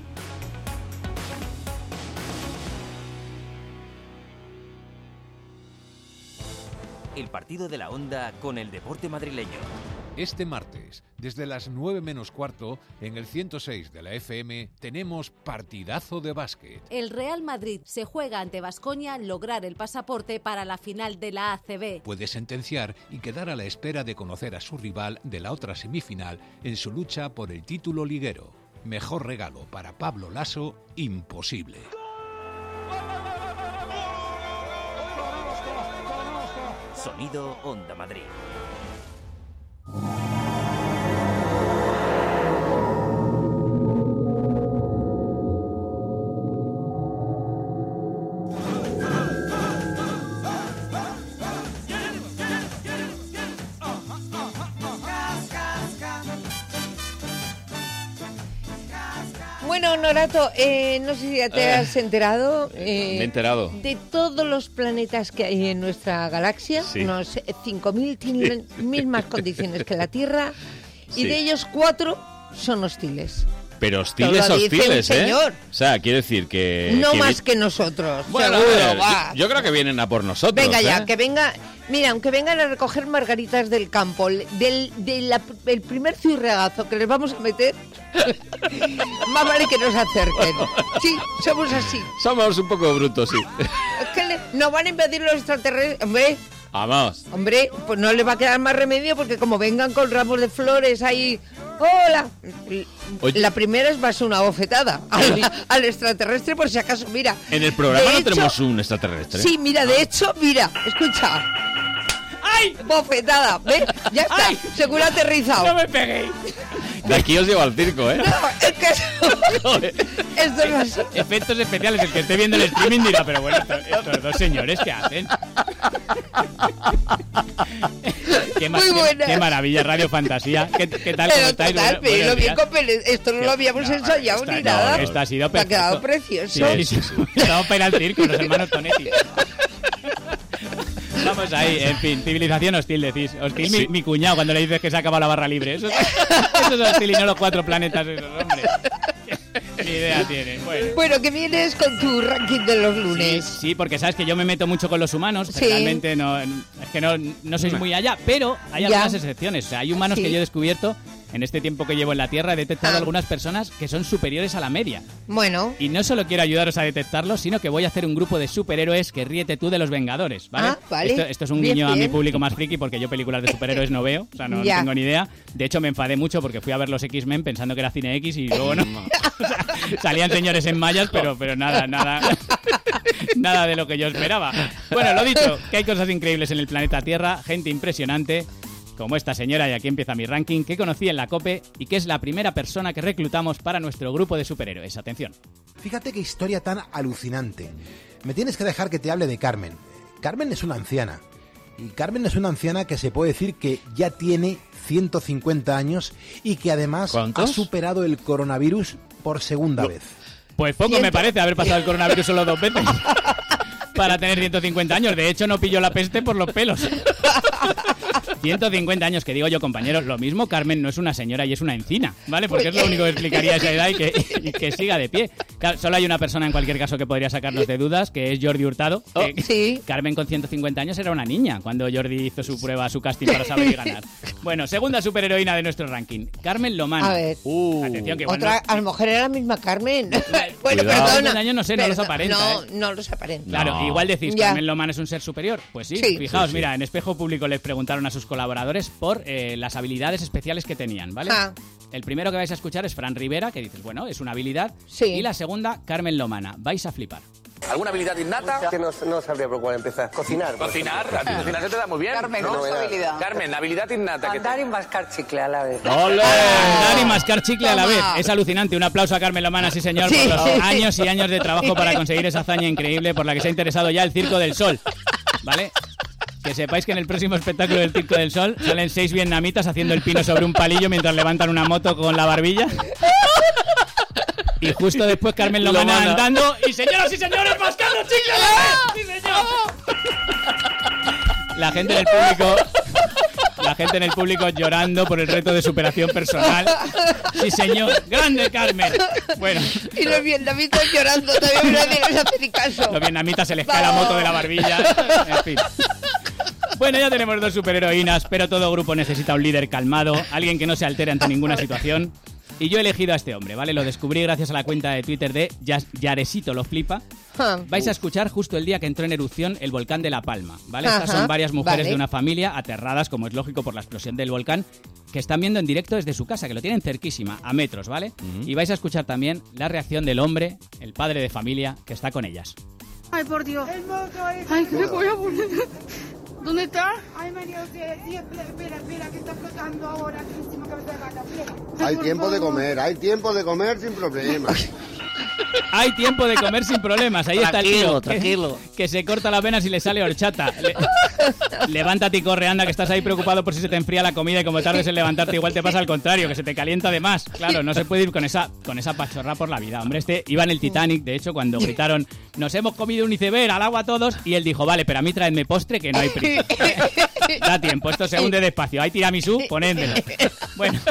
El partido de la Onda con el deporte madrileño. Este martes, desde las nueve menos cuarto, en el ciento seis de la F M, tenemos partidazo de básquet. El Real Madrid se juega ante Baskonia lograr el pasaporte para la final de la A C B. Puede sentenciar y quedar a la espera de conocer a su rival de la otra semifinal en su lucha por el título liguero. Mejor regalo para Pablo Laso, imposible. Sonido Onda Madrid. Bueno, Norato, eh, no sé si ya te eh, has enterado. Eh, me he enterado. De todos los planetas que hay en nuestra galaxia, sí. unos cinco mil tienen sí. mismas condiciones que la Tierra, y sí. de ellos cuatro son hostiles. Pero hostiles, hostiles, ¿eh? Señor. O sea, quiere decir que... No que más vi... que nosotros, bueno, seguro, ver, va. Yo, yo creo que vienen a por nosotros, Venga ya, ¿eh? que venga... Mira, aunque vengan a recoger margaritas del campo, del, del el primer zurregazo que les vamos a meter, más vale que nos acerquen. Sí, somos así. Somos un poco brutos, sí. Es que le, nos van a invadir los extraterrestres, hombre... Vamos. Hombre, pues no les va a quedar más remedio porque como vengan con ramos de flores ahí... ¡Hola! Oye. La primera es más una bofetada al, al extraterrestre, por si acaso, mira. En el programa no hecho, tenemos un extraterrestre. Sí, mira, de hecho, mira, escucha. ¡Ay! Bofetada, ¿ves? Ya está, ¡ay! Seguro aterrizado. No me peguéis. De aquí os llevo al circo, ¿eh? No, es que eso... Esto no es... Efectos especiales, el que esté viendo el streaming dirá, pero bueno, estos, estos dos señores, ¿qué hacen? Qué, ma- qué, qué maravilla, Radio Fantasía. ¿Qué, qué tal? ¿Cómo estáis? Total, bueno, bueno, bien con Pele- esto no lo habíamos no, ensayado esta, ni no, nada. Esto ha sido perfecto. Te ha quedado precioso. Sí, sí, sí. Estamos para ir al circo, los hermanos Tonetti. Vamos ahí, en fin, civilización hostil, decís. Hostil sí. mi, mi cuñado cuando le dices que se ha acabado la barra libre. Eso, eso es hostil y no los cuatro planetas esos, hombre. Ni idea tienen. Bueno. bueno, que vienes con tu ranking de los lunes. Sí, sí, porque sabes que yo me meto mucho con los humanos. Sí. Realmente no, es que no, no sois muy allá, pero hay algunas ya. excepciones. O sea, hay humanos sí. que yo he descubierto en este tiempo que llevo en la Tierra. He detectado ah. algunas personas que son superiores a la media. Bueno. Y no solo quiero ayudaros a detectarlos, sino que voy a hacer un grupo de superhéroes que ríete tú de los Vengadores, ¿vale? Ah, vale. Esto, esto es un bien, guiño bien. a mi público más friki porque yo películas de superhéroes no veo. O sea, no, no tengo ni idea. De hecho, me enfadé mucho porque fui a ver los X-Men pensando que era Cine X y luego no. O sea, salían señores en mallas, pero, pero nada, nada... nada de lo que yo esperaba. Bueno, lo dicho, que hay cosas increíbles en el planeta Tierra, gente impresionante, como esta señora, y aquí empieza mi ranking, que conocí en la COPE y que es la primera persona que reclutamos para nuestro grupo de superhéroes. Atención. Fíjate qué historia tan alucinante. Me tienes que dejar que te hable de Carmen. Carmen es una anciana. Y Carmen es una anciana que se puede decir que ya tiene ciento cincuenta años y que además ¿Cuántos? ha superado el coronavirus por segunda no. vez. Pues poco Ciento... me parece haber pasado el coronavirus solo dos veces. Para tener ciento cincuenta años. De hecho, no pilló la peste por los pelos. ciento cincuenta años, que digo yo, compañeros, lo mismo Carmen no es una señora y es una encina, ¿vale? Porque es lo único que explicaría esa edad y que, y que siga de pie. Claro, solo hay una persona en cualquier caso que podría sacarnos de dudas, que es Jordi Hurtado. Oh, que sí. Carmen con ciento cincuenta años era una niña cuando Jordi hizo su prueba, su casting para saber y ganar. Bueno, segunda superheroína de nuestro ranking, Carmen Lomana. A ver. Uh, Atención, que igual Otra, no... a lo mejor era la misma Carmen. Bueno, Cuidado. perdona. años no sé, no Perdón, los aparenta. No, ¿eh? no los aparenta. Claro, No. igual decís, Ya. ¿Carmen Lomana es un ser superior? Pues sí, Sí. fijaos, Sí, sí. mira, en Espejo Público les preguntaron a sus colaboradores por eh, las habilidades especiales que tenían, ¿vale? Ah. El primero que vais a escuchar es Fran Rivera, que dices, bueno, es una habilidad. Sí. Y la segunda, Carmen Lomana. Vais a flipar. ¿Alguna habilidad innata? Que no, no sabría por cuál empezar. Cocinar. por Cocinar, ejemplo. a ti cocinar se te da muy bien. Carmen, ¿no? ¿cuál es tu habilidad? Carmen, habilidad innata. que te- Andar y mascar chicle a la vez. ¡Ole! Andar y mascar chicle a la vez. Toma. Es alucinante. Un aplauso a Carmen Lomana, sí señor, Sí. por los años y años de trabajo para conseguir esa hazaña increíble por la que se ha interesado ya el Circo del Sol. ¿Vale? Que sepáis que en el próximo espectáculo del Circo del Sol salen seis vietnamitas haciendo el pino sobre un palillo mientras levantan una moto con la barbilla. Y justo después Carmen Lomana Lomana. andando y señoras y señores mascando chicle a la vez. ¡Sí, señor! La gente en el público La gente en el público llorando por el reto de superación personal. Sí, señor. ¡Grande, Carmen! Bueno. Y los vietnamitas llorando también, nadie les hace ni caso. Los vietnamitas se les cae la moto de la barbilla. En fin. Bueno, ya tenemos dos superheroínas, pero todo grupo necesita un líder calmado, alguien que no se altere ante ninguna situación. Y yo he elegido a este hombre, ¿vale? Lo descubrí gracias a la cuenta de Twitter de Yas- Yaresito lo flipa. Ah. Vais a escuchar justo el día que entró en erupción el volcán de La Palma, ¿vale? Estas Ajá, son varias mujeres vale. de una familia aterradas, como es lógico, por la explosión del volcán, que están viendo en directo desde su casa, que lo tienen cerquísima, a metros, ¿vale? Y vais a escuchar también la reacción del hombre, el padre de familia, que está con ellas. Ay, por Dios. Ay, ¿qué me voy a poner? ¿Dónde está? Ay, María, espera, espera, espera, que está flotando ahora. Aquí encima cabeza de vaca, espera. Hay tiempo de comer, hay tiempo de comer sin problemas. Hay tiempo de comer sin problemas. Ahí está el tío. Tranquilo, Que, que se corta la vena si le sale horchata. Le- levántate y corre, anda, que estás ahí preocupado por si se te enfría la comida y como tardes en levantarte igual te pasa al contrario, que se te calienta de más. Claro, no se puede ir con esa, con esa pachorra por la vida. Hombre, este iba en el Titanic, de hecho, cuando gritaron nos hemos comido un iceberg, al agua todos, y él dijo, vale, pero a mí traedme postre que no hay prisa. Da tiempo, esto se hunde despacio. Hay tiramisú, ponédmelo. Bueno.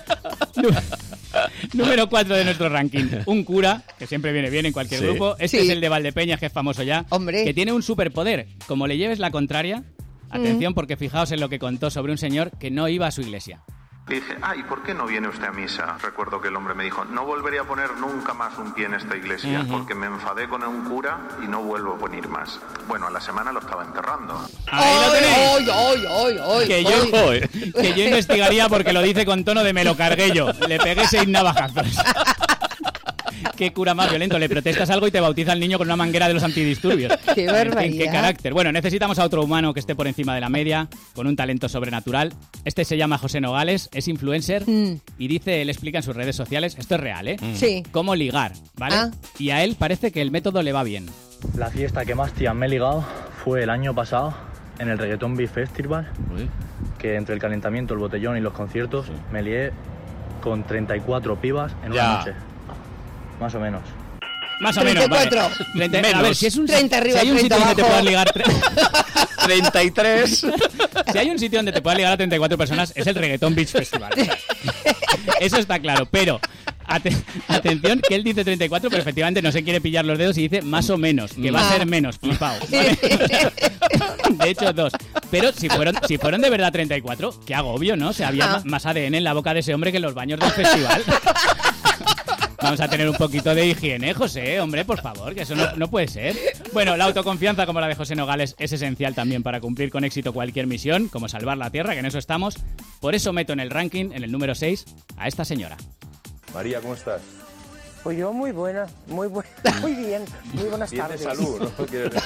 Número cuatro de nuestro ranking. Un cura, que siempre viene bien en cualquier Sí. grupo. Este Sí. es el de Valdepeñas, que es famoso ya. Hombre. Que tiene un superpoder. Como le lleves la contraria, atención, porque fijaos en lo que contó sobre un señor que no iba a su iglesia. Le dije, ah, ¿y por qué no viene usted a misa? Recuerdo que el hombre me dijo, no volveré a poner nunca más un pie en esta iglesia, Ujú. porque me enfadé con un cura y no vuelvo a venir más. Bueno, a la semana lo estaba enterrando. Ahí lo tenéis. ¡Ay, ay, ay, ay! Que yo, que yo investigaría porque lo dice con tono de me lo cargué yo. Le pegué seis navajazos. Qué cura más violento. Le protestas algo y te bautiza el niño con una manguera de los antidisturbios. ¡Qué En fin, barbaridad! qué carácter. Bueno, necesitamos a otro humano que esté por encima de la media, con un talento sobrenatural. Este se llama José Nogales, es influencer Mm. y dice, él explica en sus redes sociales, esto es real, ¿eh? Sí. Cómo ligar, ¿vale? Ah. Y a él parece que el método le va bien. La fiesta que más tías me he ligado fue el año pasado en el Reggaeton Beat Festival, que entre el calentamiento, el botellón y los conciertos me lié con treinta y cuatro pibas en Ya. una noche. Más o menos. Más o menos, treinta y cuatro. vale. treinta Menos. A ver, si es un treinta arriba, si hay un treinta sitio donde te abajo. puedas ligar tre- treinta y tres. Si hay un sitio donde te puedas ligar a treinta y cuatro personas, es el Reggaeton Beach Festival. Eso está claro, pero ate- atención que él dice treinta y cuatro, pero efectivamente no se quiere pillar los dedos y dice más o menos, que va a Ah. ser menos, flipado. ¿Vale? De hecho, dos. Pero si fueron, si fueron de verdad treinta y cuatro, qué agobio, ¿no? O sea, había Ah. ma- más A D N en la boca de ese hombre que en los baños del festival. Vamos a tener un poquito de higiene, José, hombre, por favor, que eso no, no puede ser. Bueno, la autoconfianza como la de José Nogales es esencial también para cumplir con éxito cualquier misión, como salvar la Tierra, que en eso estamos. Por eso meto en el ranking, en el número seis, a esta señora. María, ¿cómo estás? Pues yo muy buena, muy buena, muy bien, muy buenas Bien de tardes. salud, ¿no? Quieres decir.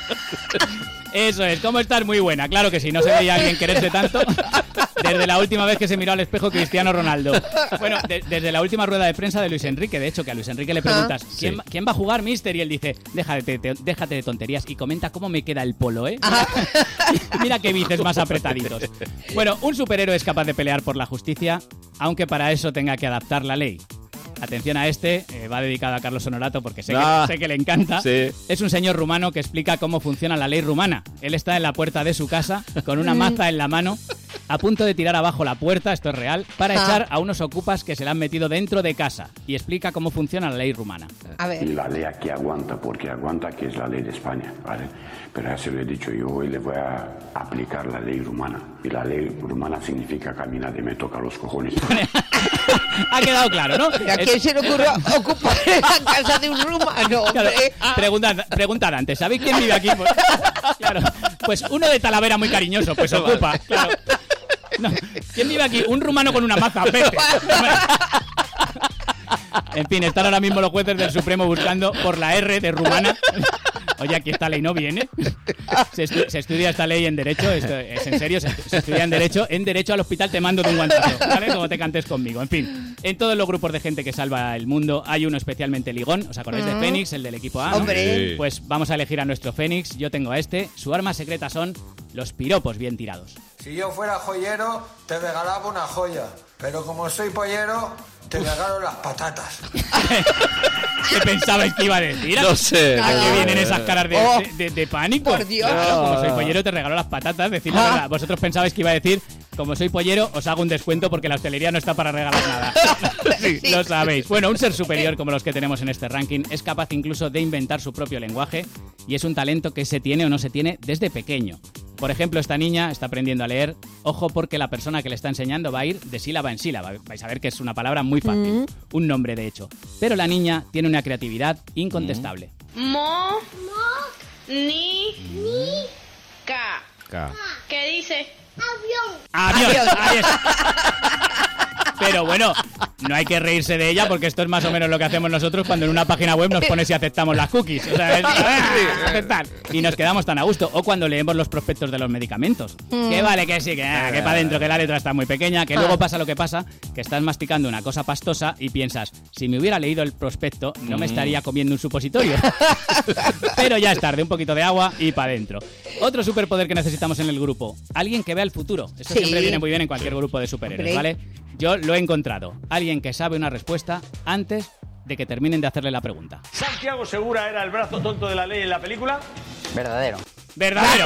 Eso es, ¿cómo estás? Muy buena. Claro que sí, no se veía a alguien quererse tanto desde la última vez que se miró al espejo Cristiano Ronaldo. Bueno, de- desde la última rueda de prensa de Luis Enrique, de hecho, que a Luis Enrique le preguntas, ¿quién, Sí. va- ¿quién va a jugar, mister? Y él dice, déjate, te- déjate de tonterías y comenta cómo me queda el polo, ¿eh? Mira qué bíceps más apretaditos. Bueno, un superhéroe es capaz de pelear por la justicia, aunque para eso tenga que adaptar la ley. Atención a este, eh, va dedicado a Carlos Honorato porque sé, Ah, que, sé que le encanta. sí. Es un señor rumano que explica cómo funciona la ley rumana. Él está en la puerta de su casa con una maza en la mano, a punto de tirar abajo la puerta, esto es real, para Ah. echar a unos ocupas que se le han metido dentro de casa. Y explica cómo funciona la ley rumana. A ver. Y la ley aquí aguanta, porque aguanta que es la ley de España, ¿vale? Pero eso le he dicho yo, hoy le voy a aplicar la ley rumana. Y la ley rumana significa caminar y me toca los cojones. Ha quedado claro, ¿no? ¿A quién Es- se le ocurrió ocupar la casa de un rumano, Claro, hombre? pregunta, pregunta antes, ¿sabéis quién vive aquí? Pues, claro, pues uno de Talavera muy cariñoso, pues ocupa, claro. No, ¿quién vive aquí? Un rumano con una maza, vete. En fin, están ahora mismo los jueces del Supremo buscando por la R de rumana. Oye, aquí esta ley no viene. Se, estu- se estudia esta ley en Derecho, esto es en serio, se, se estudia en Derecho. En Derecho al hospital te mando de un guantazo, ¿vale? Como te cantes conmigo. En fin, en todos los grupos de gente que salva el mundo hay uno especialmente ligón. ¿Os acordáis de Mm. Fénix, el del equipo A? ¿no? Hombre. Sí. Pues vamos a elegir a nuestro Fénix. Yo tengo a este. Su arma secreta son los piropos bien tirados. Si yo fuera joyero, te regalaba una joya. Pero como soy pollero, te regalo las patatas. ¿Qué pensabais que iba a decir? No sé. ¿A qué no. vienen esas caras de, Oh. de- de- de pánico? Por Dios. Claro, como soy Ah. pollero te regalo las patatas. Decid la Ah. verdad. Vosotros pensabais que iba a decir, como soy pollero, os hago un descuento porque la hostelería no está para regalar nada. Sí. Lo sabéis. Bueno, un ser superior como los que tenemos en este ranking es capaz incluso de inventar su propio lenguaje y es un talento que se tiene o no se tiene desde pequeño. Por ejemplo, esta niña está aprendiendo a leer. Ojo, porque la persona que le está enseñando va a ir de sílaba en sílaba. Vais a ver que es una palabra muy fácil. Un nombre, de hecho. Pero la niña tiene una creatividad incontestable. Mo, ni, ni, ca. Ca. ¿Qué dice? ¡Avión! Ahí es. Pero bueno, no hay que reírse de ella porque esto es más o menos lo que hacemos nosotros cuando en una página web nos pone si aceptamos las cookies. O sea, es, ¡ah! aceptar. Y nos quedamos tan a gusto. O cuando leemos los prospectos de los medicamentos. Mm. Que vale, que sí, que, ah, que para adentro, que la letra está muy pequeña. Que luego pasa lo que pasa, que estás masticando una cosa pastosa y piensas, si me hubiera leído el prospecto, no me estaría comiendo un supositorio. Pero ya es tarde, un poquito de agua y para adentro. Otro superpoder que necesitamos en el grupo, alguien que vea el futuro. Esto Sí. siempre viene muy bien en cualquier grupo de superhéroes, Hombre. ¿vale? Yo lo he encontrado. Alguien que sabe una respuesta antes de que terminen de hacerle la pregunta. ¿Santiago Segura era el brazo tonto de la ley en la película? Verdadero. ¡Verdadero!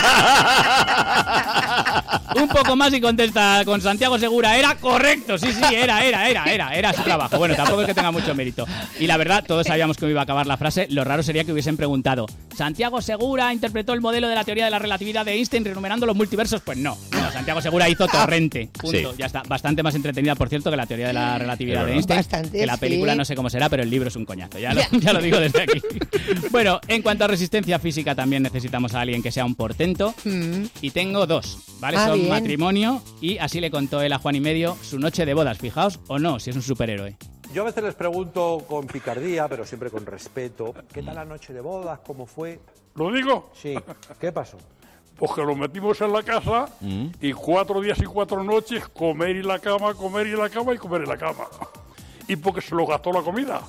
Un poco más y contesta con Santiago Segura. Era correcto, sí, sí, era, era, era, era, era su trabajo. Bueno, tampoco es que tenga mucho mérito. Y la verdad, todos sabíamos cómo iba a acabar la frase. Lo raro sería que hubiesen preguntado, ¿Santiago Segura interpretó el modelo de la teoría de la relatividad de Einstein renumerando los multiversos? Pues no. No, Santiago Segura hizo Torrente. Punto. Sí. Ya está. Bastante más entretenida, por cierto, que la teoría de la relatividad Es de verdad. Einstein. Bastante, que la película sí. no sé cómo será, pero el libro es un coñazo. Ya lo, ya lo digo desde aquí. Bueno, en cuanto a resistencia física, también necesitamos a alguien que sea un portento. Mm. Y tengo dos, ¿vale? Ah, Son bien. matrimonio y así le contó él a Juan y medio su noche de bodas. Fijaos o no, si es un superhéroe. Yo a veces les pregunto con picardía, pero siempre con respeto, ¿qué tal la noche de bodas? ¿Cómo fue? ¿Lo digo? Sí. ¿Qué pasó? Pues que lo metimos en la casa y cuatro días y cuatro noches comer y la cama, comer y la cama y comer y la cama. Y porque se lo gastó la comida.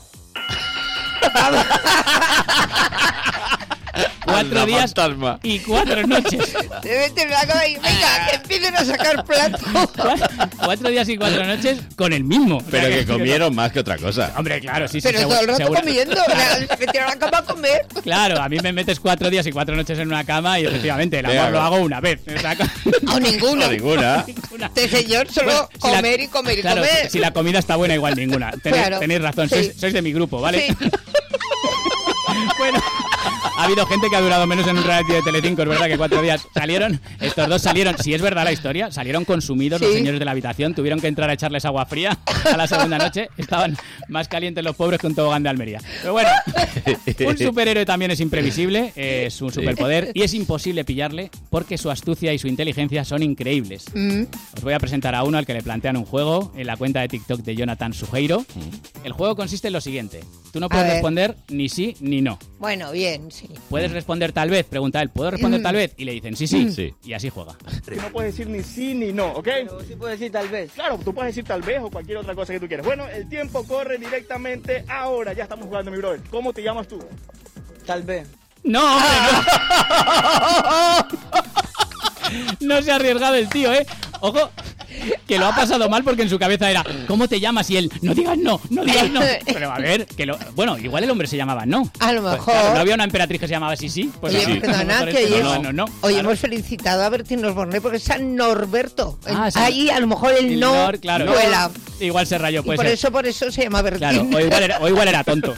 Cuatro Anda, días fantasma. y cuatro noches. Te metes en la cama y venga, que empiecen a sacar platos. Cuatro días y cuatro noches con el mismo. O sea Pero que comieron más que otra cosa. Hombre, claro, sí, sí. Pero seguro- todo el rato seguro- comiendo. Se metieron a la cama a comer. Claro, a mí me metes cuatro días y cuatro noches en una cama y efectivamente el amor Venga, lo va. hago una vez. O sea, O ninguno. No, ninguna. Este señor solo Bueno, si la- comer y comer y claro, comer. si la comida está buena, igual ninguna. Tenéis, Claro. tenéis razón, Sí. sois, sois de mi grupo, ¿vale? Sí. Bueno, ha habido gente que ha durado menos en un reality de Telecinco, es verdad que cuatro días salieron, estos dos salieron, si es verdad la historia, salieron consumidos los Sí. señores de la habitación, tuvieron que entrar a echarles agua fría a la segunda noche, estaban más calientes los pobres que un tobogán de Almería. Pero bueno, un superhéroe también es imprevisible, es un superpoder y es imposible pillarle porque su astucia y su inteligencia son increíbles. Mm. Os voy a presentar a uno al que le plantean un juego en la cuenta de TikTok de Jonathan Sujeiro. El juego consiste en lo siguiente. Tú no A puedes ver. responder ni sí ni no. Bueno, bien, sí. Puedes responder tal vez, pregunta él, ¿puedo responder Mm. tal vez? Y le dicen sí, sí, Sí. y así juega. Tú no puedes decir ni sí ni no, ¿ok? Pero sí puedes decir tal vez. Claro, tú puedes decir tal vez o cualquier otra cosa que tú quieras. Bueno, el tiempo corre directamente ahora. Ya estamos jugando, mi brother. ¿Cómo te llamas tú? Tal vez. ¡No, hombre, no! No se ha arriesgado el tío, ¿eh? Ojo, que lo ha pasado mal porque en su cabeza era ¿cómo te llamas? Y él, no digas no, no digas no. Pero a ver, que lo, bueno, igual el hombre se llamaba no. A lo mejor. Pues, claro, no había una emperatriz que se llamaba así, sí. Pues oye, sí. perdona, que no, hoy, no, no, no, hoy claro. hemos felicitado a Bertín Osborne porque es San Norberto. Ah, sí. Ahí a lo mejor el, El no nor, claro. vuela. Igual se rayó, Y puede por ser. eso, por eso se llama Bertín. Claro, o igual era, o igual era tonto.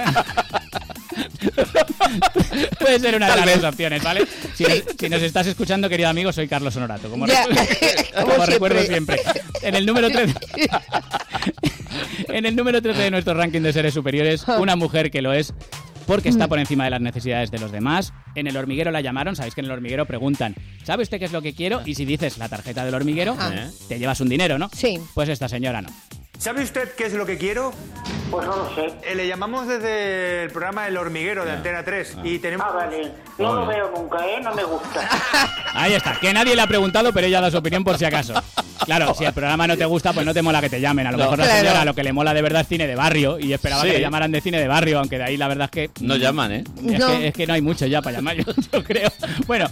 Puede ser una de las dos opciones, ¿vale? Si, sí. nos, si nos estás escuchando, querido amigo, soy Carlos Honorato, como, ya, recuerdo, como, como recuerdo siempre. En el número trece En el número trece de nuestro ranking de seres superiores, una mujer que lo es porque está por encima de las necesidades de los demás. En El Hormiguero la llamaron, sabéis que en El Hormiguero preguntan, ¿sabe usted qué es lo que quiero? Y si dices la tarjeta del hormiguero, ah. te llevas un dinero, ¿no? Sí. Pues esta señora no. ¿Sabe usted qué es lo que quiero? Pues no lo sé. Eh, le llamamos desde el programa El Hormiguero de Antena tres. Ah. Y tenemos... Ah, vale. No lo veo nunca, ¿eh? No me gusta. Ahí está, que nadie le ha preguntado, pero ella da su opinión por si acaso. Claro, si el programa no te gusta, pues no te mola que te llamen. A lo no, mejor la claro. señora lo que le mola de verdad es cine de barrio y esperaba sí. que le llamaran de cine de barrio, aunque de ahí la verdad es que... No llaman, ¿eh? Es, no. Que, es que no hay mucho ya para llamar, yo, yo creo. Bueno...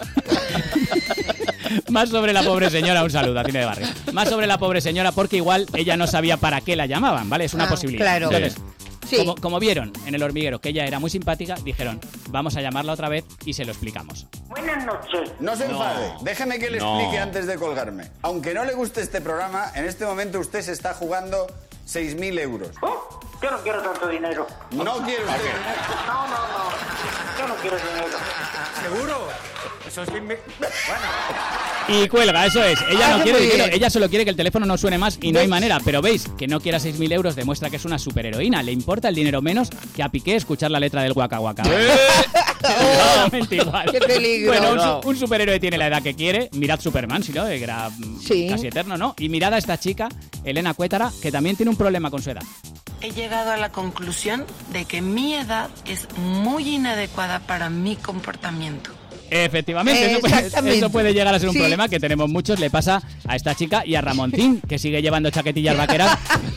Más sobre la pobre señora, un saludo a Cine de Barrio. Más sobre la pobre señora porque igual ella no sabía para qué la llamaban, ¿vale? Es una ah, posibilidad. Claro. Entonces, sí. como, como vieron en El Hormiguero que ella era muy simpática, dijeron, vamos a llamarla otra vez y se lo explicamos. Buenas noches. No se enfade, no. déjeme que le no. explique antes de colgarme. Aunque no le guste este programa, en este momento usted se está jugando seis mil euros. Oh, yo no quiero tanto dinero. No, no quiero usted dinero. No, no, no. Yo no quiero dinero. ¿Seguro? Eso es que me... Bueno... Y cuelga, eso es. Ella ah, no quiere dinero, bien. ella solo quiere que el teléfono no suene más y no hay manera. Pero veis, que no quiera seis mil euros demuestra que es una superheroína. Le importa el dinero menos que a Piqué escuchar la letra del Waka Waka. Exactamente igual. ¡Qué peligro! Bueno, un, su, un superhéroe tiene la edad que quiere. Mirad Superman, si no, que era sí. casi eterno, ¿no? Y mirad a esta chica, Elena Cuétara, que también tiene un problema con su edad. He llegado a la conclusión de que mi edad es muy inadecuada para mi comportamiento. Efectivamente, eso puede, eso puede llegar a ser un sí. problema que tenemos muchos. Le pasa a esta chica y a Ramoncín, que sigue llevando chaquetillas vaqueras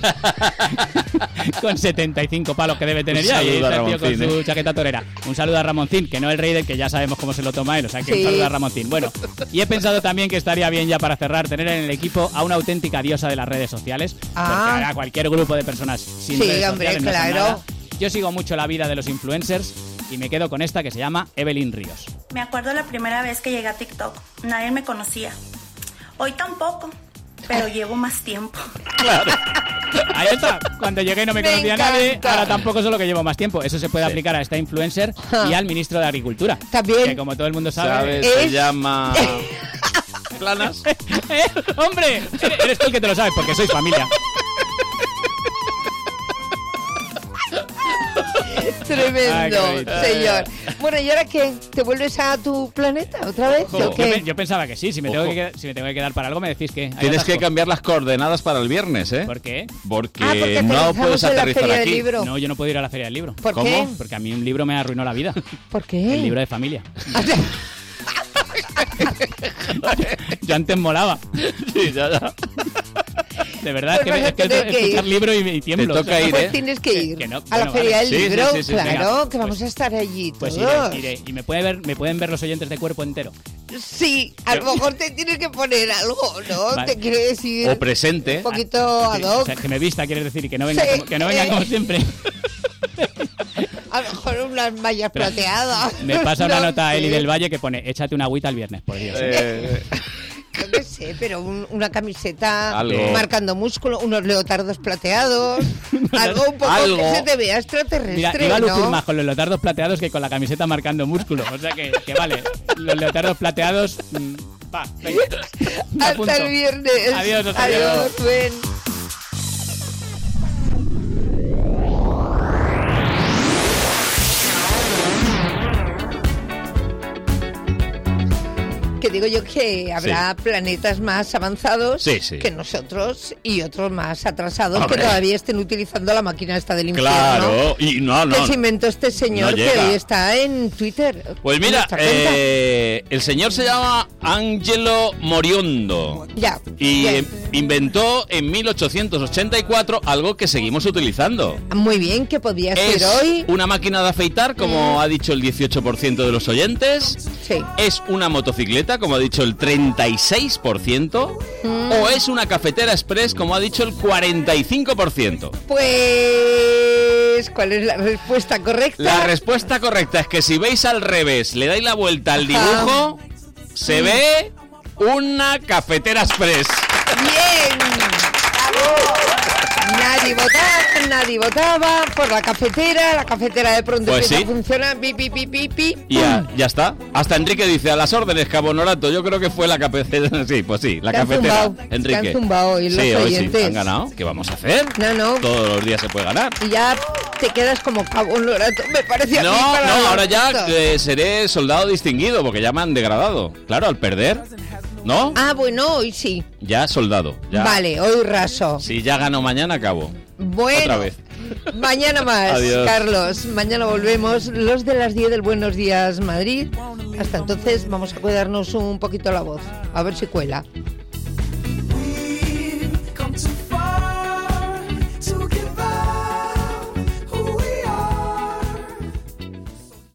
con setenta y cinco palos que debe tener ya. Y está el tío con su chaqueta torera. Un saludo a Ramoncín, que no el rey del que ya sabemos cómo se lo toma él. O sea, que sí. un saludo a Ramoncín. Bueno, y he pensado también que estaría bien ya para cerrar tener en el equipo a una auténtica diosa de las redes sociales. Ah. Porque ahora cualquier grupo de personas sin sí, redes hombre, sociales no claro. nada. Yo sigo mucho la vida de los influencers y me quedo con esta que se llama Evelyn Ríos. Me acuerdo la primera vez que llegué a TikTok. Nadie me conocía. Hoy tampoco, pero llevo más tiempo. Claro. Ahí está. Cuando llegué no me, me conocía encanta. nadie, ahora tampoco solo que llevo más tiempo. Eso se puede sí. aplicar a esta influencer y al ministro de Agricultura. También. Que como todo el mundo sabe... ¿Sabes? Es... Se llama... Planas. ¿Eh? ¡Hombre! Eres tú el que te lo sabes, porque sois familia. Tremendo, ay, señor. Bueno, ¿y ahora qué? ¿Te vuelves a tu planeta otra vez? Ojo, ¿o qué? Yo, yo pensaba que sí. Si me, tengo que, si me tengo que quedar para algo, me decís que... Tienes que cambiar las coordenadas para el viernes, ¿eh? ¿Por qué? Porque, ah, porque no puedes aterrizar aquí. No, yo no puedo ir a la Feria del Libro. ¿Por ¿Cómo? qué? Porque a mí un libro me arruinó la vida. ¿Por qué? El libro de familia. Yo antes molaba. Sí, ya, ya. De verdad, pues es que, es que, que escuchar libro y, y tiemblo. Te toca o sea, ir, pues ¿eh? tienes que ir que no, a la bueno, Feria vale. del sí, Libro, sí, sí, sí, claro, venga, que vamos pues, a estar allí pues todos. iré, iré. Y me, puede ver, me pueden ver los oyentes de cuerpo entero. Sí, a lo mejor te tienes que poner algo, ¿no? Vale. Te quiero decir... O presente. Un poquito ad hoc. O sea, que me vista, quieres decir, y que no venga, sí, como, que no venga eh. como siempre. A lo mejor unas mallas Pero plateadas. Me pasa una no nota a sé. Eli del Valle que pone, échate una agüita el viernes, por Dios. Eh... Yo qué sé, pero un, una camiseta algo. marcando músculo, unos leotardos plateados, algo un poco algo. que se te vea extraterrestre. Mira, iba a lucir ¿no? más con los leotardos plateados que con la camiseta marcando músculo. O sea que, que vale, los leotardos plateados... Mmm, va, venga. Hasta el viernes. Adiós, hasta Adiós, ven. Que digo yo que habrá sí. planetas más avanzados sí, sí. que nosotros y otros más atrasados. Hombre. Que todavía estén utilizando la máquina esta del infierno. Claro, y no, no. Que se inventó este señor no que hoy está en Twitter. Pues mira, eh, el señor se llama Angelo Moriondo. Ya. Y ya. inventó en mil ochocientos ochenta y cuatro algo que seguimos utilizando. Muy bien, ¿qué podía es ser hoy? Una máquina de afeitar, como mm. ha dicho el dieciocho por ciento de los oyentes. Sí. Es una motocicleta, como como ha dicho el treinta y seis por ciento, Mm. o es una cafetera express, como ha dicho el cuarenta y cinco por ciento. Pues, ¿cuál es la respuesta correcta? La respuesta correcta es que si veis al revés, le dais la vuelta al dibujo, se Mm. ve una cafetera express. ¡Bien! Nadie votaba, nadie votaba por la cafetera, la cafetera de pronto Pues empieza sí. a funcionar, pi, pi, pi, pi, pi. Y ya, ya está. Hasta Enrique dice, a las órdenes, Cabo Norato. Yo creo que fue la cafetera. Sí, pues sí, la Te han cafetera. zumbao, Enrique. te han zumbao hoy los sí, hoy sí, oyentes. han ganado. ¿Qué vamos a hacer? No, no. Todos los días se puede ganar. Y ya te quedas como Cabo Norato, me parece a mí. No, para no, la ahora ya foto. eh, seré soldado distinguido, porque ya me han degradado. Claro, al perder, ¿no? Ah, bueno, hoy sí. Ya soldado. Ya. Vale, hoy raso. Si ya gano mañana, acabo. Bueno, Otra vez. mañana más, Adiós. Carlos. Mañana volvemos, los de las diez del Buenos Días Madrid. Hasta entonces vamos a cuidarnos un poquito la voz, a ver si cuela.